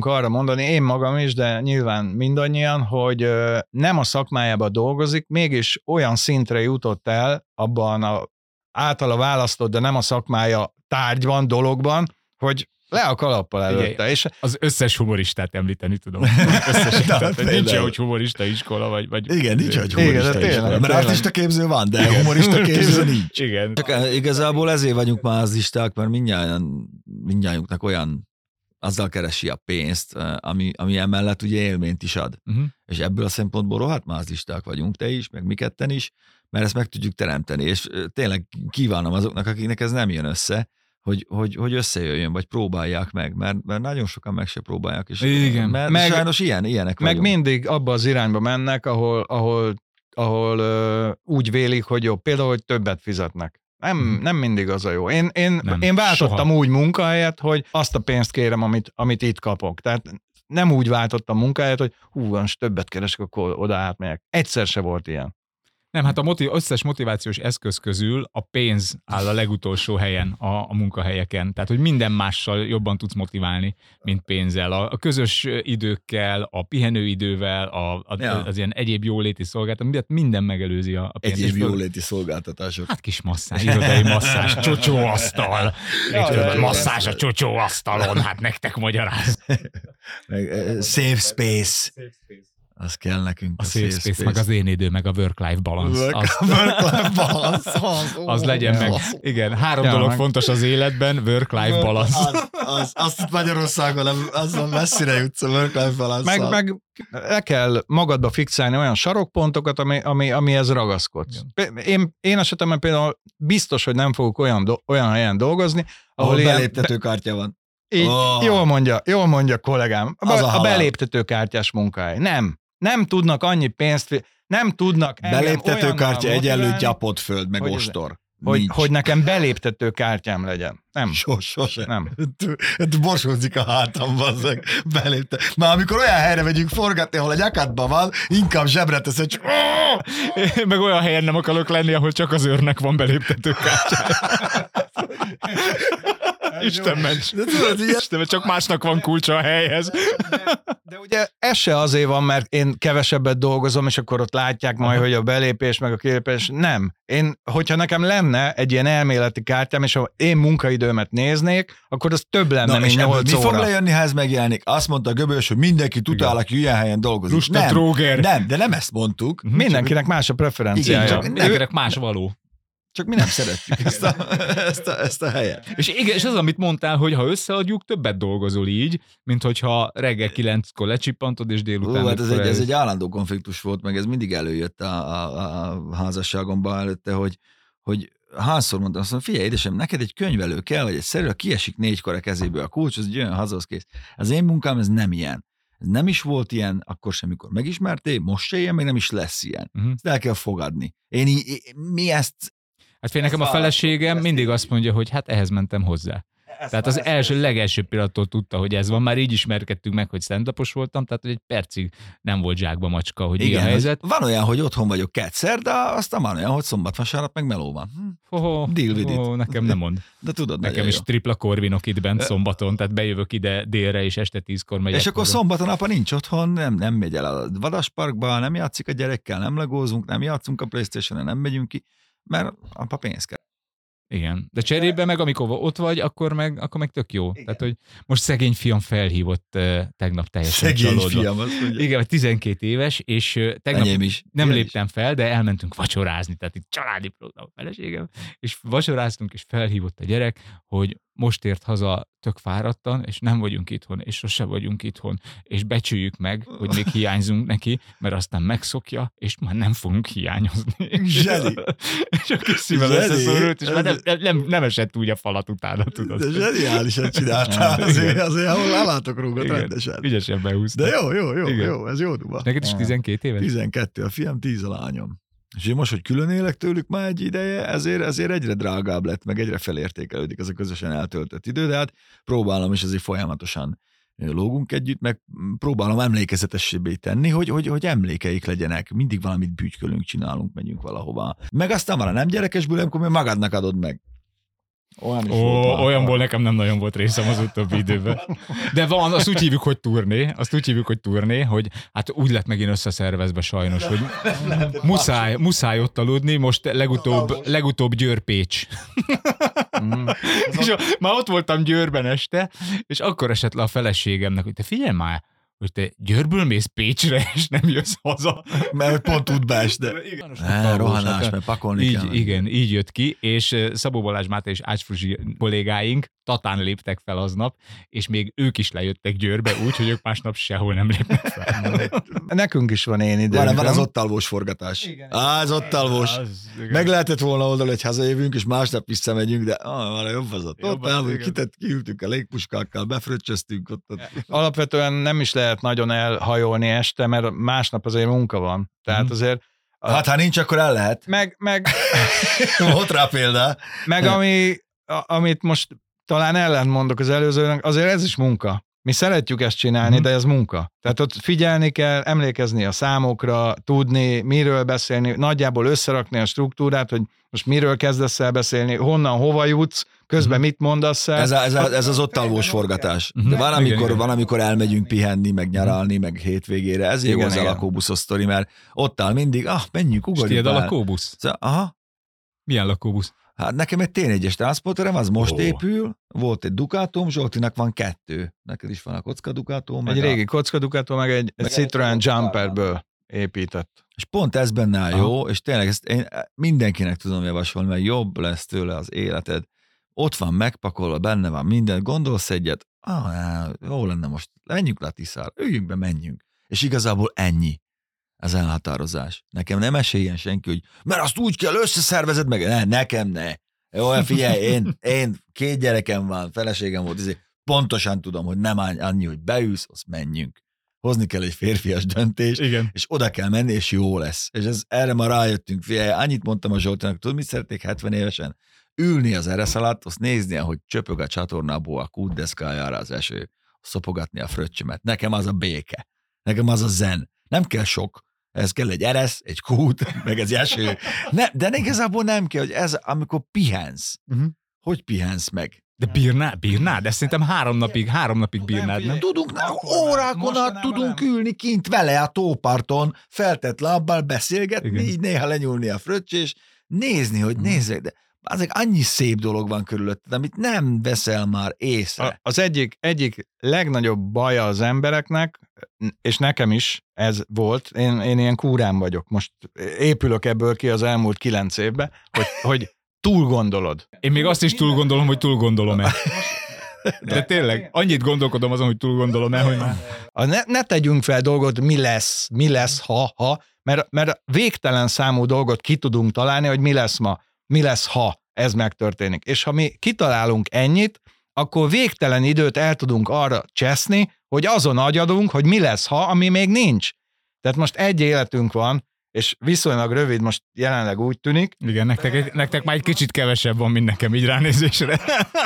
mondani, én magam is, de nyilván mindannyian, hogy ö, nem a szakmájában dolgozik, mégis olyan szintre jutott el abban a általa választott, de nem a szakmája tárgyban, dologban, hogy le a kalappal előtte. És az összes humoristát említeni tudom. Összes, tehát, nincs, hogy humorista iskola, vagy... vagy igen, nincs, hogy humorista igen, iskola. tényleg, Mert artista képző van, de humorista képző nincs. Igen. Csak igazából ezért vagyunk mázlisták, mert mindnyájan, mindnyájunknak olyan, azzal keresi a pénzt, ami, ami emellett ugye élményt is ad. Uh-huh. És ebből a szempontból rohadt mázlisták vagyunk, te is, meg mi ketten is, mert ezt meg tudjuk teremteni, és tényleg kívánom azoknak, akiknek ez nem jön össze, hogy, hogy, hogy összejöjjön, vagy próbálják meg, mert, mert nagyon sokan meg se próbálják, és igen. mert meg, sajnos ilyen, ilyenek meg vagyunk. mindig abba az irányba mennek, ahol, ahol, ahol uh, úgy vélik, hogy jó, például, hogy többet fizetnek. Nem, hmm. nem mindig az a jó. Én, én, nem, én váltottam soha. úgy munkahelyet, hogy azt a pénzt kérem, amit, amit itt kapok. Tehát nem úgy váltottam munkahelyet, hogy hú, most többet keresek, akkor oda átmegyek. Egyszer se volt ilyen. Nem, hát a motiv- összes motivációs eszköz közül a pénz áll a legutolsó helyen a, a munkahelyeken. Tehát, hogy minden mással jobban tudsz motiválni, mint pénzzel. A, a közös időkkel, a pihenőidővel, a, a, Ja. az ilyen egyéb jóléti szolgáltatás, minden megelőzi a, a pénzt. Egyéb És föl- jóléti szolgáltatások. Hát kis masszázs, irodai masszázs, csocsóasztal. Ja, ja, ja. Masszázs a csocsóasztalon, hát nektek magyaráz. Meg, eh, safe space. Az kell nekünk. A safe space, meg az én idő, meg a work-life balance. Work- Az, work-life balance. Az, az legyen meg. Igen, három Ja, dolog meg- fontos az életben, work-life balance. Az, az, azt itt Magyarországon nem, azon messzire jutsz a work-life balance. Meg, meg le kell magadba fixálni olyan sarokpontokat, ami, ami, amihez ragaszkodsz. Én, én esetemben például biztos, hogy nem fogok olyan, do, olyan helyen dolgozni, ahol, ahol ilyen, beléptetőkártya van. így, Oh. jól mondja, jól mondja kollégám. A, Az a a halál. beléptetőkártyás munkahely. Nem. Nem tudnak annyi pénzt, fi- nem tudnak engem Beléptetőkártya olyannal egyenlő motiválni, gyapott föld, meg hogy ez- ostor. hogy, Nincs. hogy nekem beléptetőkártyám legyen. Nem. Sos, sose. Nem. Borsózik a hátam, bazzeg. Belépte. Már amikor olyan helyre megyünk forgatni, ahol egy akadban van, inkább zsebre tesz, hogy Én meg olyan helyen nem akarok lenni, ahol csak az őrnek van beléptető kártyája. Isten ments. de tudod, ilyen... Isten, csak másnak van kulcsa a helyhez. De ugye ez se azért van, mert én kevesebbet dolgozom, és akkor ott látják majd, Aha. hogy a belépés, meg a kilépés. Nem. Én, hogyha nekem lenne egy ilyen elméleti kártyám, és ha én munkaidőmet néznék, akkor az több lenne, Na, mint és ebből nyolc mi fog óra. lejönni, ha ez megjelenik? Azt mondta a Göbös, hogy mindenki utál, aki ilyen helyen dolgozik. Lusta nem, tróger. nem, de nem ezt mondtuk. Mindenkinek más a preferenciája. Igen, csak Mindenkinek más való. Csak mi nem szeretjük ezt a, ezt a, ezt a helyet. És igen, és az, amit mondtál, hogy ha összeadjuk, többet dolgozol így, mint hogyha reggel kilenckor lecsippantod, és délután... Ó, hát ez ötkor egy, ez eljössz. egy állandó konfliktus volt, meg ez mindig előjött a, a, a házasságomban előtte, hogy, hogy hányszor mondtam, azt mondom, figyelj, édesem, neked egy könyvelő kell, vagy egy szerű, kiesik négykor a kezéből a kulcs, az egy olyan hazahoz kész. Az én munkám, ez nem ilyen. Ez nem is volt ilyen, akkor sem, mikor megismertél, most se ilyen, meg nem is lesz ilyen. Uh-huh. Ezt el kell fogadni. Én így, mi ezt... Hát fél nekem a feleségem mindig azt mondja, hogy hát ehhez mentem hozzá. Tehát az első, legelső pillanattól tudta, hogy ez van. Már így ismerkedtünk meg, hogy stand-upos voltam, tehát hogy egy percig nem volt zsákba macska, hogy mi a helyzet. Van olyan, hogy otthon vagyok kétszer, de aztán van olyan, hogy szombat-vasárnap meg meló van. Hm. Oh, Deal with oh, nekem nem mond. De tudod, Nekem nagyon is jó. tripla korvinok itt bent szombaton, tehát bejövök ide délre, és este tízkor megyek. És akkor haza. szombaton apa nincs otthon, nem, nem megy el a vadasparkba, nem játszik a gyerekkel, nem legózunk, nem játszunk a PlayStation-en, nem megyünk ki, mert apa pénz kell. Igen, de cserébe meg, amikor ott vagy, akkor meg, akkor meg tök jó. Igen. Tehát, hogy most szegény fiam felhívott uh, tegnap teljesen Szegény csalódva. fiam, azt mondja. Igen, vagy tizenkét éves, és uh, tegnap Enyém is. nem Ilyen léptem fel, de elmentünk vacsorázni, tehát itt családi program a feleségem, és vacsoráztunk, és felhívott a gyerek, hogy most ért haza tök fáradtan, és nem vagyunk itthon, és sose vagyunk itthon, és becsüljük meg, hogy még hiányzunk neki, mert aztán megszokja, és már nem fogunk hiányozni. Zseni. És a kis szívem Zseni. összeszorult, és már nem, nem, nem, nem esett úgy a falat utána, tudod. De zseniálisan csináltál, azért, azért ahol lelátok rúgot Igen. rendesen. Ügyesen behúzta. De jó, jó, jó, Igen. jó, ez jó duba. Neked is tizenkét éves? tizenkettő, a fiam tíz a lányom. És én most, hogy külön élek tőlük már egy ideje, ezért, ezért egyre drágább lett, meg egyre felértékelődik ez a közösen eltöltött idő, de hát próbálom is azért folyamatosan lógunk együtt, meg próbálom emlékezetesebbé tenni, hogy, hogy, hogy emlékeik legyenek. Mindig valamit bütykölünk, csinálunk, megyünk valahova. Meg aztán van a nem gyerekes buli, amikor még magadnak adod meg. Olyan is Ó, volt olyanból nekem nem nagyon volt részem az utóbbi időben. De van, azt úgy hívjuk, hogy turné, azt úgy hívjuk, hogy turné, hogy hát úgy lett megint összeszervezve sajnos, hogy muszáj, muszáj ott aludni, most legutóbb, legutóbb Győr-Pécs. Mm. És már ott voltam Győrben este, és akkor esett le a feleségemnek, hogy te figyelj már, hogy te Győrből mész Pécsre, és nem jössz haza. Mert pont tud beesni. Rohanás, mert pakolni így, kell. Igen, így jött ki, és Szabó Balázs Máté és Ács Fruzsi kollégáink Tatán léptek fel aznap, és még ők is lejöttek Győrbe, úgy, hogy ők másnap sehol nem lépnek fel. Nekünk is van én ide. Van, van az ott alvós forgatás. Á, az ott alvós. Meg lehetett volna oldal, hogy hazajövünk, és másnap visszamegyünk, de ah, van jobb az ott. Ott elmúlt, kitett, kiültünk a légpuskákkal, befröccsöztünk ott. ott. Alapvetően nem is lehet nagyon elhajolni este, mert másnap azért munka van. Tehát Mhm. azért... A... Hát ha nincs, akkor el lehet. Meg, meg, Ott rá példa. meg ami, a, amit most talán ellent mondok az előzőnek, azért ez is munka. Mi szeretjük ezt csinálni, Mhm. de ez munka. Tehát ott figyelni kell, emlékezni a számokra, tudni, miről beszélni, nagyjából összerakni a struktúrát, hogy most miről kezdesz el beszélni, honnan, hova jutsz, közben mit mondasz el. Ez, a, ez, a, ez az ott alvós forgatás. De van, Igen, amikor, igen. van, amikor elmegyünk pihenni, meg nyaralni, meg hétvégére. Ez jó Igen, az a igen. lakóbuszos sztori, mert ott áll mindig, ah, menjünk, És ugorjunk tiéd a el. lakóbusz? Szóval, aha, Milyen lakóbusz? hát nekem egy té négyes transporterem, az most Ó. épül, volt egy Ducatom, Zsoltinak van kettő. Neked is van a kocka Ducatom. Egy meg régi a, kockadukától, meg egy, egy egy Citroen Citroen Jumperből épített. és pont ez benne áll jó, és tényleg ezt én mindenkinek tudom javasolni, mert jobb lesz tőle az életed. Ott van megpakolva, benne van minden, gondolsz egyet, ah, á, jó lenne most, menjünk le a Tiszára, üljünk be, menjünk. És igazából ennyi az elhatározás. Nekem nem esélyen senki, hogy mert azt úgy kell összeszervezed meg, ne, nekem ne. Jó, figyelj, én, én két gyerekem van, feleségem volt, ezért pontosan tudom, hogy nem annyi, hogy beülsz, azt menjünk. Hozni kell egy férfias döntést, Igen. és oda kell menni, és jó lesz. És ez, erre ma rájöttünk. Figyelj, annyit mondtam a Zsoltinak, tudod, mit szeretnék hetven évesen? Ülni az eresz alatt, azt nézni, ahogy csöpög a csatornából a kútdeszkájára az eső, szopogatni a fröccsömet. Nekem az a béke. Nekem az a zen. Nem kell sok. Ez kell egy eresz, egy kút, meg egy eső. Ne, de igazából nem kell, hogy ez, amikor pihensz. Uh-huh. Hogy pihensz meg? De bírnád? Bírnád? De szerintem három napig, három napig bírnád, nem? Tudunk, órákon át tudunk ülni kint vele a tóparton, feltett lábbal beszélgetni, Igen. így néha lenyúlni a fröccs, és nézni, hogy nézzék, de azért annyi szép dolog van körülötted, amit nem veszel már észre. A, az egyik, egyik legnagyobb baja az embereknek, és nekem is ez volt, én, én ilyen kúrán vagyok, most épülök ebből ki az elmúlt kilenc évben, hogy, hogy túl gondolod. Én még azt is túl gondolom, hogy túl gondolom-e. De tényleg, annyit gondolkodom azon, hogy túl gondolom-e, hogy már... A ne, ne tegyünk fel dolgot, mi lesz, mi lesz, ha, ha, mert, mert végtelen számú dolgot ki tudunk találni, hogy mi lesz ma, mi lesz, ha ez megtörténik. És ha mi kitalálunk ennyit, akkor végtelen időt el tudunk arra cseszni, hogy azon agyadunk, hogy mi lesz, ha, ami még nincs. Tehát most egy életünk van, és viszonylag rövid, most jelenleg úgy tűnik. Igen, nektek, nektek már egy kicsit kevesebb van, mint nekem így ránézésre.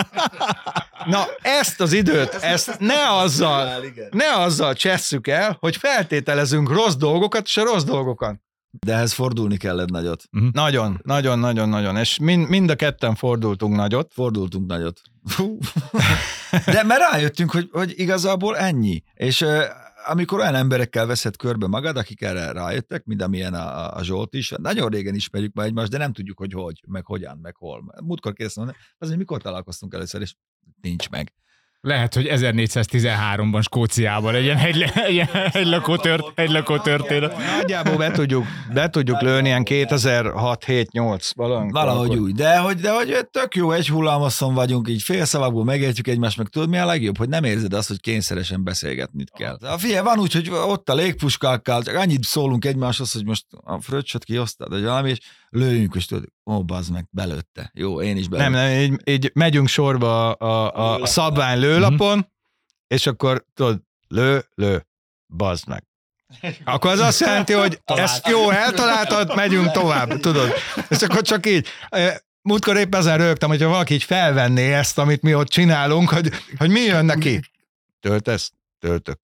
Na, ezt az időt, ezt ne azzal, ne azzal csesszük el, hogy feltételezünk rossz dolgokat, és a rossz dolgokat. De ehhez fordulni kellett nagyot. Nagyon, nagyon, nagyon, nagyon. És mind, mind a ketten fordultunk nagyot. Fordultunk nagyot. Fú. De mert rájöttünk, hogy, hogy igazából ennyi. És uh, amikor olyan emberekkel veszed körbe magad, akik erre rájöttek, mint amilyen a, a Zsolt is, nagyon régen ismerjük már egymást, de nem tudjuk, hogy hogy, meg hogyan, meg hol. Múltkor kérdeztem, azért mikor találkoztunk először, és nincs meg. Lehet, hogy ezernégyszáztizenháromban Skóciában egy ilyen hegylakó tört, hegylakó történet. Nagyjából be tudjuk, be tudjuk lőni ilyen kétezer-hat hét nyolc valami. Valahogy úgy, de hogy, de hogy tök jó, egy hullámoszon vagyunk, így félszavakból megértjük egymást, meg tudod mi a legjobb, hogy nem érzed azt, hogy kényszeresen beszélgetni kell. A figyelj, van úgy, hogy ott a légpuskákkal, csak annyit szólunk egymáshoz, hogy most a fröccsöt kiosztad, vagy valami, és lőjünk, és tudod, ó, bazd meg, belőtte. Jó, én is belőtte. Nem, nem, így, így megyünk sorba a, a, a szabvány lőlapon, mm-hmm. és akkor tudod, lő, lő, bazd meg. Akkor az azt jelenti, hogy ezt jó, eltaláltad, megyünk tovább, tudod. És akkor csak így, múltkor épp ezen rögtem, hogyha valaki így felvenné ezt, amit mi ott csinálunk, hogy, hogy mi jön neki. Töltesz? Töltök.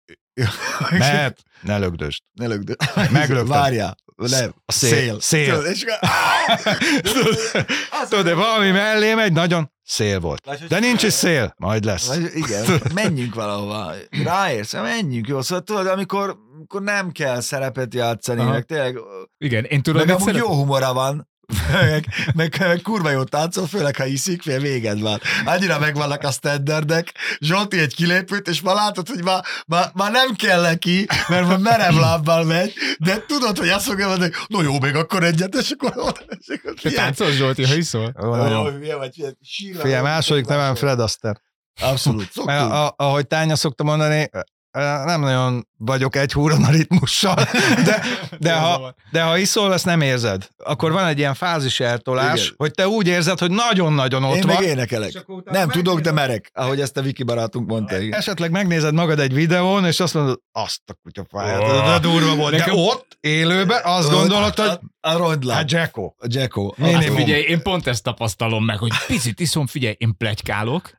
Mert ne lögdöst. Ne lögdöd. Meglögtem. Várjál. Nem, a szél. Szél. Tudod, és... Tudod, de valami mellé megy, nagyon szél volt. De nincs is szél, majd lesz. Vagy, igen, menjünk valahova. Ráérsz, menjünk, jó. Szóval tudod, amikor, amikor nem kell szerepet játszani, Aha. meg tényleg, Igen, én tudom, meg hogy amúgy szeret... jó humora van, meg, meg, meg kurva jó táncol, főleg ha iszik, fél véged van. Annyira megvannak a standardek, Zsolti egy kilépőt, és már látod, hogy már, már, már nem kell neki, mert már merev lábbal megy, de tudod, hogy azt fogja mondani, no jó, még akkor egyet, és akkor... És akkor Te táncol, Zsolti, ha iszol? Figyelj, második nevem Fred Astaire. Abszolút, Mert szoktunk. a- ahogy Tánya szokta mondani, nem nagyon vagyok egy húron a ritmussal, de, de, ha, de ha iszol, ezt nem érzed. Akkor van egy ilyen fázis eltolás, Igen. hogy te úgy érzed, hogy nagyon-nagyon ott Én van. meg énekelek. Nem tudok, de merek, ahogy ezt a Viki barátunk mondta. Igen. Esetleg megnézed magad egy videón, és azt mondod, azt a kutyafáját, Oh. de durva volt. De ott, élőben azt gondolod, hogy A, a rondlát. hát Jacko. A Jacko. Minimum. Abszolút. Figyelj, én pont ezt tapasztalom meg, hogy picit iszom, figyelj, én pletykálok,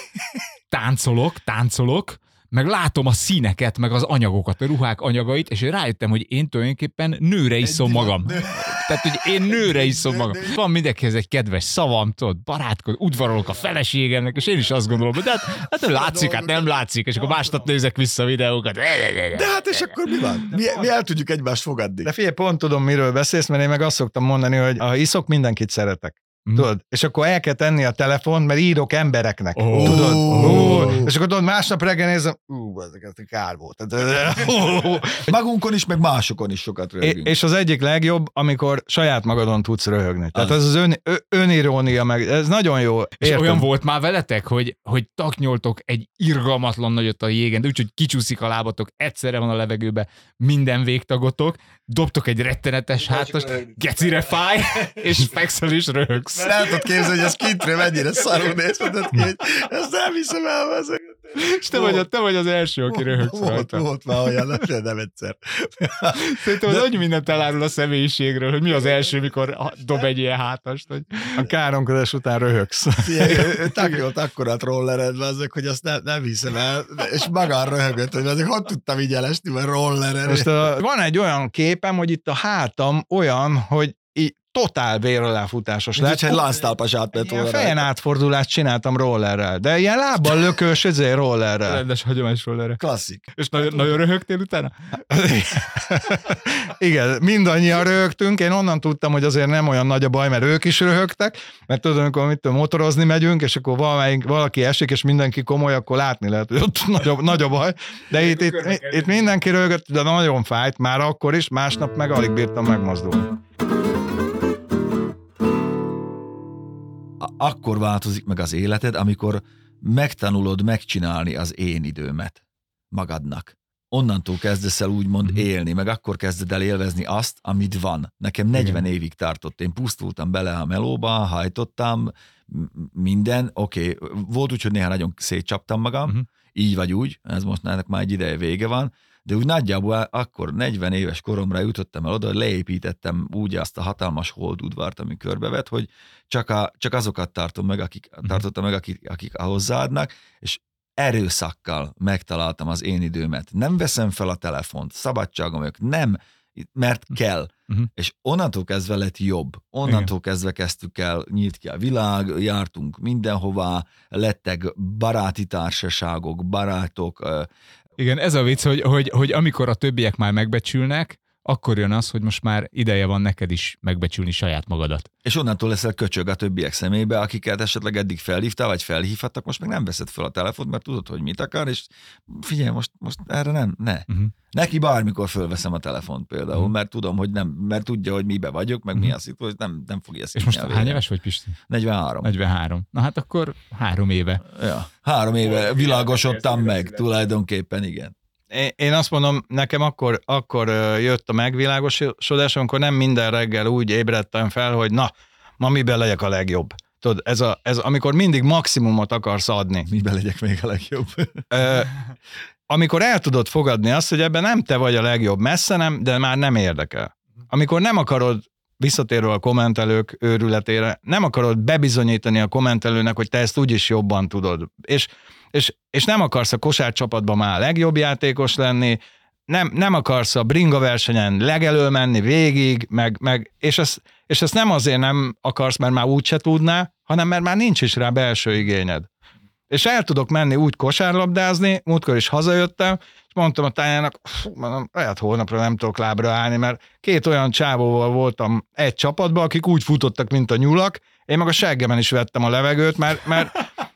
táncolok, táncolok, meg látom a színeket, meg az anyagokat, a ruhák anyagait, és én rájöttem, hogy én tulajdonképpen nőre iszom magam. Tehát, hogy én nőre iszom magam. Van mindenkihez egy kedves szavam, tudod, barátkoz, udvarolok a feleségemnek, és én is azt gondolom, hogy hát, hát nem látszik, hát nem látszik, és akkor másnap nézek vissza a videókat. De hát és akkor mi van? Mi, mi el tudjuk egymást fogadni. De figyelj, pont tudom, miről beszélsz, mert én meg azt szoktam mondani, hogy ha iszok, mindenkit szeretek. Mhm. Tudod? És akkor el kell tenni a telefont, mert írok embereknek. Ó. Tudod? Ó. Ó. És akkor tudod, másnap reggel nézem, ú, ezeket kár volt. Magunkon is, meg másokon is sokat röhögünk. És az egyik legjobb, amikor saját magadon tudsz röhögni. Tehát Az. ez az ön, ö, önirónia, meg ez nagyon jó. És Értem. olyan volt már veletek, hogy, hogy taknyoltok egy irgalmatlan nagyot a jégen, de úgyhogy kicsúszik a lábatok, egyszerre van a levegőbe minden végtagotok, dobtok egy rettenetes hátas, gecire fáj, és fekszel és röhögsz. Mert el tudod képzelni, hogy ez kintről mennyire szarul néz, mondod ki, hogy ezt nem hiszem el, ezek. És te vagy, a, te vagy az első, aki röhögsz Volt, rajta. volt már olyan, de nem egyszer. Szerintem az annyi mindent elárul a személyiségről, hogy mi az első, mikor dob egy ilyen hátast. Hogy... A káromkodás után röhögsz. Figyelj, ő, ő takjolt akkorát rolleredve, azok, hogy azt nem, nem hiszem el, és magán röhögött, hogy azért hogy tudtam így elesni, mert rollered. Most a, van egy olyan képem, hogy itt a hátam olyan, hogy így totál véraláfutásos Mint lett. hogyha egy lánctalpas átment Ilyen volna. fejen átfordulást csináltam rollerrel, de ilyen lábbal lökős ezért rollerrel. Rendes hagyományosról erre. Klasszik. És nagyon, nagyon röhögtél utána? Igen, mindannyian röhögtünk, én onnan tudtam, hogy azért nem olyan nagy a baj, mert ők is röhögtek, mert tudom, amikor mit tudom, motorozni megyünk, és akkor valamelyik, valaki esik, és mindenki komoly, akkor látni lehet, hogy ott nagy a, nagy a baj. De itt, itt, itt mindenki röhögött, de nagyon fájt, már akkor is, másnap meg alig bírtam megmozdulni. Akkor változik meg az életed, amikor megtanulod megcsinálni az én időmet magadnak. Onnantól kezdesz el úgymond élni, meg akkor kezded el élvezni azt, amit van. Nekem negyven Igen. évig tartott. Én pusztultam bele a melóba, hajtottam, minden, oké. Okay. Volt úgy, hogy néha nagyon szétcsaptam magam, uh-huh. így vagy úgy, ez most ennek már egy ideje vége van, de úgy nagyjából akkor negyven éves koromra jutottam el oda, hogy leépítettem úgy azt a hatalmas holdudvart, ami körbevett, hogy csak, a, csak azokat tartom meg, akik, tartottam meg, akik, akik hozzáadnak, és erőszakkal megtaláltam az én időmet. Nem veszem fel a telefont, szabadságom ők, nem, mert kell. Uh-huh. És onnantól kezdve lett jobb. Onnantól Igen. kezdve kezdtük el, nyílt ki a világ, jártunk mindenhová, lettek baráti társaságok, barátok. Igen, ez a vicc, hogy, hogy, hogy amikor a többiek már megbecsülnek, akkor jön az, hogy most már ideje van neked is megbecsülni saját magadat. És onnantól leszel köcsög a többiek szemébe, akiket esetleg eddig felhívtál, vagy felhívhattak, most meg nem veszed fel a telefont, mert tudod, hogy mit akar, és figyelj, most, most erre nem, ne. Uh-huh. Neki bármikor fölveszem a telefont például, uh-huh. mert tudom, hogy nem, mert tudja, hogy mibe vagyok, meg uh-huh. mi a szitu, hogy nem, nem fogja szívni. És most hány éves vagy, Pisti? negyvenhárom. negyvenhárom. Na hát akkor három éve. Ja, három éve világosodtam meg, tulajdonképpen igen. Én azt mondom, nekem akkor, akkor jött a megvilágosodás, amikor nem minden reggel úgy ébredtem fel, hogy na, ma miben legyek a legjobb. Tudod, ez, a, ez amikor mindig maximumot akarsz adni. Miben legyek még a legjobb? Ö, amikor el tudod fogadni azt, hogy ebben nem te vagy a legjobb, messze nem, de már nem érdekel. Amikor nem akarod, visszatérve a kommentelők őrületére, nem akarod bebizonyítani a kommentelőnek, hogy te ezt úgyis jobban tudod. És És, és nem akarsz a kosárcsapatban már legjobb játékos lenni, nem, nem akarsz a bringa versenyen legelől menni végig, meg, meg, és, ezt, és ezt nem azért nem akarsz, mert már úgyse tudná, hanem mert már nincs is rá belső igényed. És el tudok menni úgy kosárlabdázni, múltkor is hazajöttem, és mondtam a tányának, mondom, lehet holnapra nem tudok lábra állni, mert két olyan csávóval voltam egy csapatban, akik úgy futottak, mint a nyulak, én meg a seggemen is vettem a levegőt, mert, mert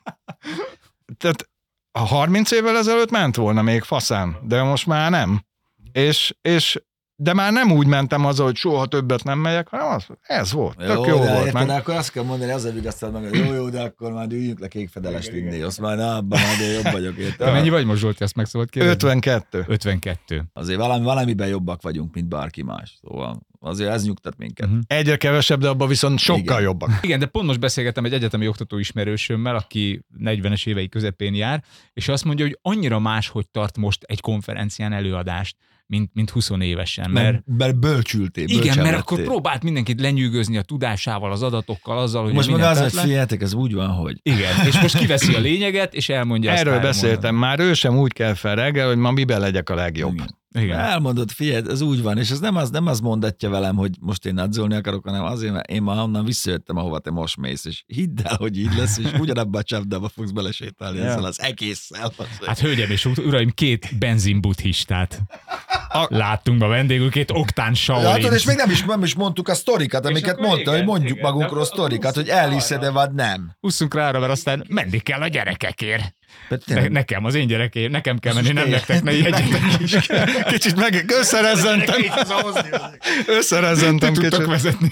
tehát a harminc évvel ezelőtt ment volna még faszán, de most már nem. És, és de már nem úgy mentem azzal, hogy soha többet nem megyek, hanem az, ez volt, tök jó, jó volt. Érted, de akkor azt kell mondani, az a vigasztad meg, hogy jó, jó, de akkor már üljünk le kékfedelest inni, azt már na, abban már de jobb vagyok, érted? De mennyi vagy most, Zsolti, ezt meg szabad kérdezni? ötvenkettő. ötvenkettő. Azért valami, valamiben jobbak vagyunk, mint bárki más. Szóval azért ez nyugtat minket. Mhm. Egyre kevesebb, de abban viszont sokkal Igen. jobbak. Igen, de pont most beszélgettem egy egyetemi oktató ismerősömmel, aki negyvenes évei közepén jár, és azt mondja, hogy annyira más, hogy tart most egy konferencián előadást, mint, mint húsz évesen. Mert, Mert, mert bölcsültél, igen, mert akkor lettél. próbált mindenkit lenyűgözni a tudásával, az adatokkal, azzal, hogy Most meg mindent az, hogy tett le. figyeljetek, ez úgy van, hogy Igen, és most kiveszi a lényeget, és elmondja azt. Erről három beszéltem mondatban. már, ő sem úgy kell fel reggel, hogy ma miben legyek a legjobb. Igen. Igen. Elmondod, figyelj, ez úgy van, és ez nem az, nem az mondatja velem, hogy most én nadzolni akarok, hanem azért, mert én már onnan visszajöttem, ahova te most mész, és hidd el, hogy így lesz, és ugyanabba a csapdába fogsz belesétálni Ja. ezzel az egésszel. Hát hölgyem és uraim, két benzinbuddhistát láttunk a vendégül, két oktán Látod, és Shaolin. még nem is, nem is mondtuk a sztorikat, amiket akkor mondta, igen, hogy mondjuk igen, magunkról de sztorikat, hogy húzzunk elhiszed-e vagy nem. Hússzunk rá arra, mert aztán menni kell a gyerekekért. De Ne, tényleg, nekem, az én gyerekért, nekem kell menni, nem most nektek, ne jegyetek is. Kicsit meg összerezzentem. Összerezzentem Tudtok kicsit. vezetni.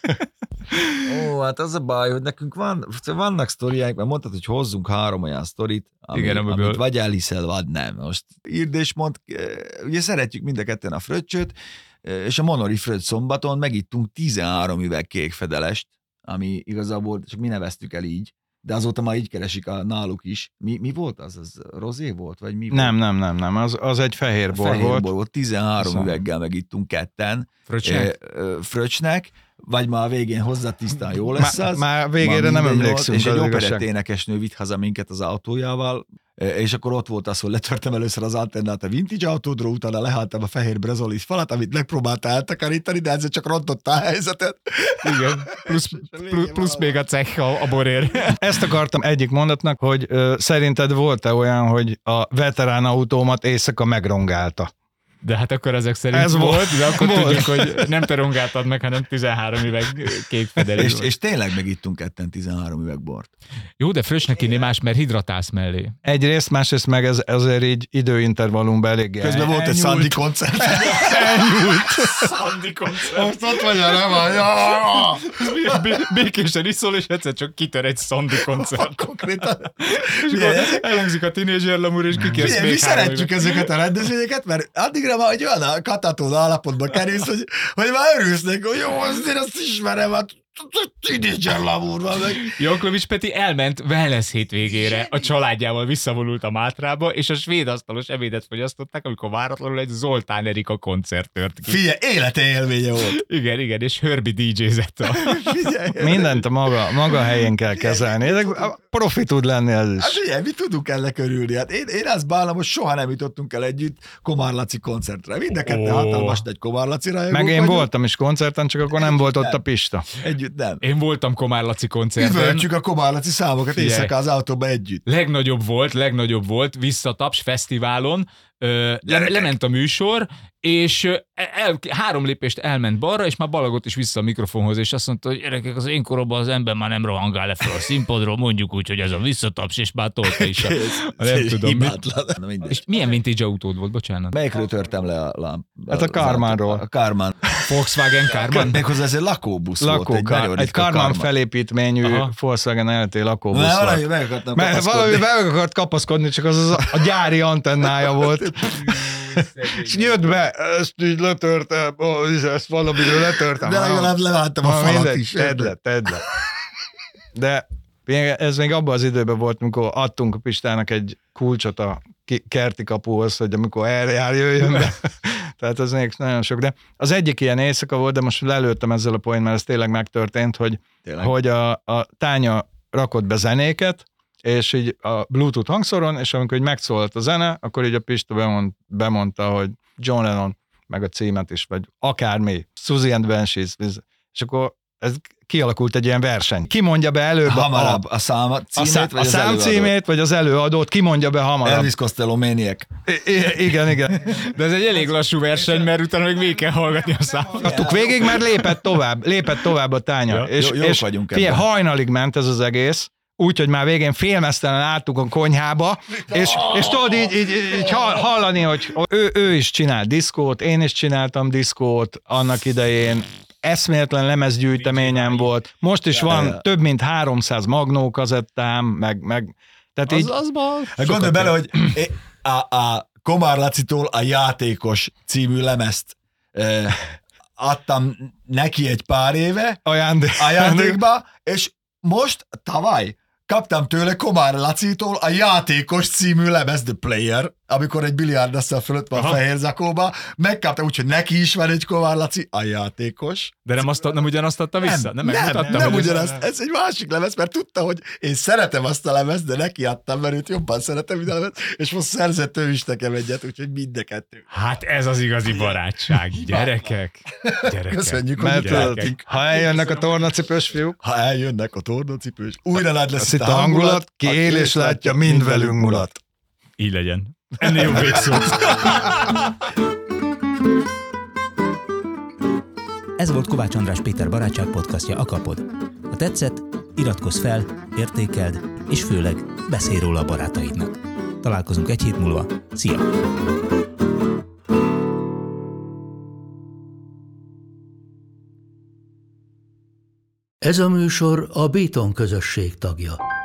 Ó, hát az a baj, hogy nekünk van, vannak sztoriáink, mert mondtad, hogy hozzunk három olyan sztorit, ami, Igen, amiből- amit vagy elhiszel, vagy nem. Most írd és mondd, ugye szeretjük mind a ketten a fröccsöt, és a Monori Fröccs szombaton megittunk tizenhárom üveg kékfedelest, ami igazából csak mi neveztük el így, de azóta már így keresik a náluk is. Mi, mi volt az? Az rozé volt? Vagy mi Nem, volt? nem, nem, nem, az, az egy fehér bor Fehér volt. bor volt, tizenhárom Szóval. üveggel megittunk ketten. Fröccsnek? Ö, ö, Fröccsnek, vagy már a végén hozzá tisztán jó lesz Má- az. már végére Már nem mindegy emlékszünk, volt, és az egy igazság. operett énekesnő vitt haza minket az autójával, és akkor ott volt az, hogy letörtem először az antennát a vintage autódról, utána lehálltam a fehér brezolis falat, amit megpróbálta eltakarítani, de ezzel csak rontotta a helyzetet. Igen, plusz, plusz, plusz még a cech a, a borért. Ezt akartam egyik mondatnak, hogy ö, szerinted volt-e olyan, hogy a veterán autómat éjszaka megrongálta? De hát akkor ezek szerint Ez ez volt, volt. de akkor Volt. tudjuk, hogy nem te rongáltad meg, hanem tizenhárom üveg kék fedelés. És, és tényleg megittunk ketten tizenhárom üveg bort. Jó, de fröccsnek inni más, mert hidratálsz mellé. Egyrészt, másrészt meg ez, ezért így időintervallumban eléggé. Közben volt egy elnyúlt. Sandy koncert. Szandi koncert. Most ott vagy, nem van. Ja! Békésen iszol, és egyszer csak kitör egy Szandi koncert. Konkrétan. És Figyelj, akkor ezek- elhangzik a tínézser lamúr, és kikérsz Figyelj, mi még három szeretjük üveg. ezeket a rendezvényeket, mert addigra már egy olyan a katatón állapotba kerülsz, hogy, hogy már örülsz neki, hogy jó, azért azt ismerem, hát tínédzser lamúr van meg. Jankovics Peti elment wellness hétvégére, a családjával visszavonult a Mátrába, és a svéd asztalos ebédet fogyasztották, amikor váratlanul egy Zoltán Erika koncert tört ki. Figyelj, élete élménye volt. Igen, igen, és Herbie dé jézett a... Figyelj. Mindent a maga, maga helyén kell kezelni. Ezek profi tud lenni ez Hát is. figyelj, mi tudunk ennek örülni. Hát én, én azt bánom, hogy soha nem jutottunk el együtt Komár Laci koncertre. Mind a ketten Ó. hatalmas egy Komár Laci rajongók Meg én vagyunk. voltam is koncerten, csak akkor nem volt ott a Pista. Együtt nem. Én voltam Komár Laci koncerten. Üvöltjük a Komár Laci számokat Figyelj. éjszaka az autóba együtt. Legnagyobb volt, legnagyobb volt, Visszataps fesztiválon, ö, le, lement a műsor, és ö, el, három lépést elment balra, és már balagott is vissza a mikrofonhoz, és azt mondta, hogy gyerekek, az én koromban az ember már nem rohangál le fel a színpadról, mondjuk úgy, hogy ez a Visszataps, és már tolta is a, a nem tudom mit. Hibátlan. Na mindegy. És milyen vintage autód volt, bocsánat? Melyikről törtem le a lámp? Hát a Karmanról. A Karman. Volkswagen Karman? Méghozzá ez egy lakóbusz volt. Egy, Lakókar, nagyon egy ritka Karman felépítményű Aha. Volkswagen el té lakóbusz Na, volt. valami meg akartam Mert kapaszkodni. valami meg akart kapaszkodni, csak az, az a, a gyári antennája volt. És jött be, ezt így letörtem, ó, ezt valamiről letörtem. De legalább leváltam a Ah, falat mindegy, is. Tedd le, tedd le. De még- ez még abban az időben volt, amikor adtunk a Pistának egy kulcsot a ki- kerti kapuhoz, hogy amikor eljár, jöjjön be. Tehát ez még nagyon sok. De az egyik ilyen éjszaka volt, de most lelőttem ezzel a point, mert ez tényleg megtörtént, hogy, Tényleg. hogy a, a Tánya rakott be zenéket, és így a Bluetooth hangszoron, és amikor így megszólalt a zene, akkor így a Pista bemond, bemondta, hogy John Lennon, meg a címet is, vagy akármi, Susie and Banshees, és akkor ez kialakult egy ilyen verseny. Ki mondja be előbb Hamarabb a, a szám a, címét, szá, vagy a az szám előadót? címét, vagy az előadót, ki mondja be hamarabb. Elvis Costello Maniac. I- I- igen, igen. De ez egy elég lassú verseny, mert utána még végig kell hallgatni a számot. Adtuk végig, mert lépett tovább, lépett tovább a tányar. Ja, és jó- jók és vagyunk figyelj, ebben. hajnalig ment ez az egész, úgyhogy már végén félmeztelen álltuk a konyhába, és, és tudod így, így, így hall- hallani, hogy ő, ő is csinál diszkót, én is csináltam diszkót annak idején, eszméletlen lemezgyűjteményem volt, most is van több mint háromszáz magnó kazettám, meg, meg tehát így, Az bal. Hát gondolj bele, hogy a, a Komár Lacitól a Játékos című lemezt eh, adtam neki egy pár éve ajándék. ajándékba, és most tavaly kaptam tőle Komár Lacitól a Játékos című lemez, The Player, amikor egy biliárdasszal fölött van a fehér zakóba, megkaptam, úgyhogy neki is van egy Komár Laci, a Játékos. De nem, azt, nem ugyanazt adta vissza? Nem, nem, nem, megmutatta, nem hogy ez- ugyanazt. Ez egy másik lemez, mert tudta, hogy én szeretem azt a lemezt, de neki adtam, mert őt jobban szeretem, mint a lemez, és most szerzett ő is nekem egyet, úgyhogy mind a kettő. Hát ez az igazi barátság. Gyerekek. Gyerekek. Köszönjük, hogy Mert itt tudod, lehetünk. ha eljönnek a tornacipős fiúk, Ha eljönnek a tornacipős, újra nagy lesz azt itt a hangulat, ki él és látja, mind velünk mulat. Így legyen. Ennél jobb végszót. Ez volt Kovács András Péter barátság podcastja Akapod. Ha tetszett, iratkozz fel, értékeld, és főleg beszélj róla a barátaidnak. Találkozunk egy hét múlva. Szia! Ez a műsor a Béton közösség tagja.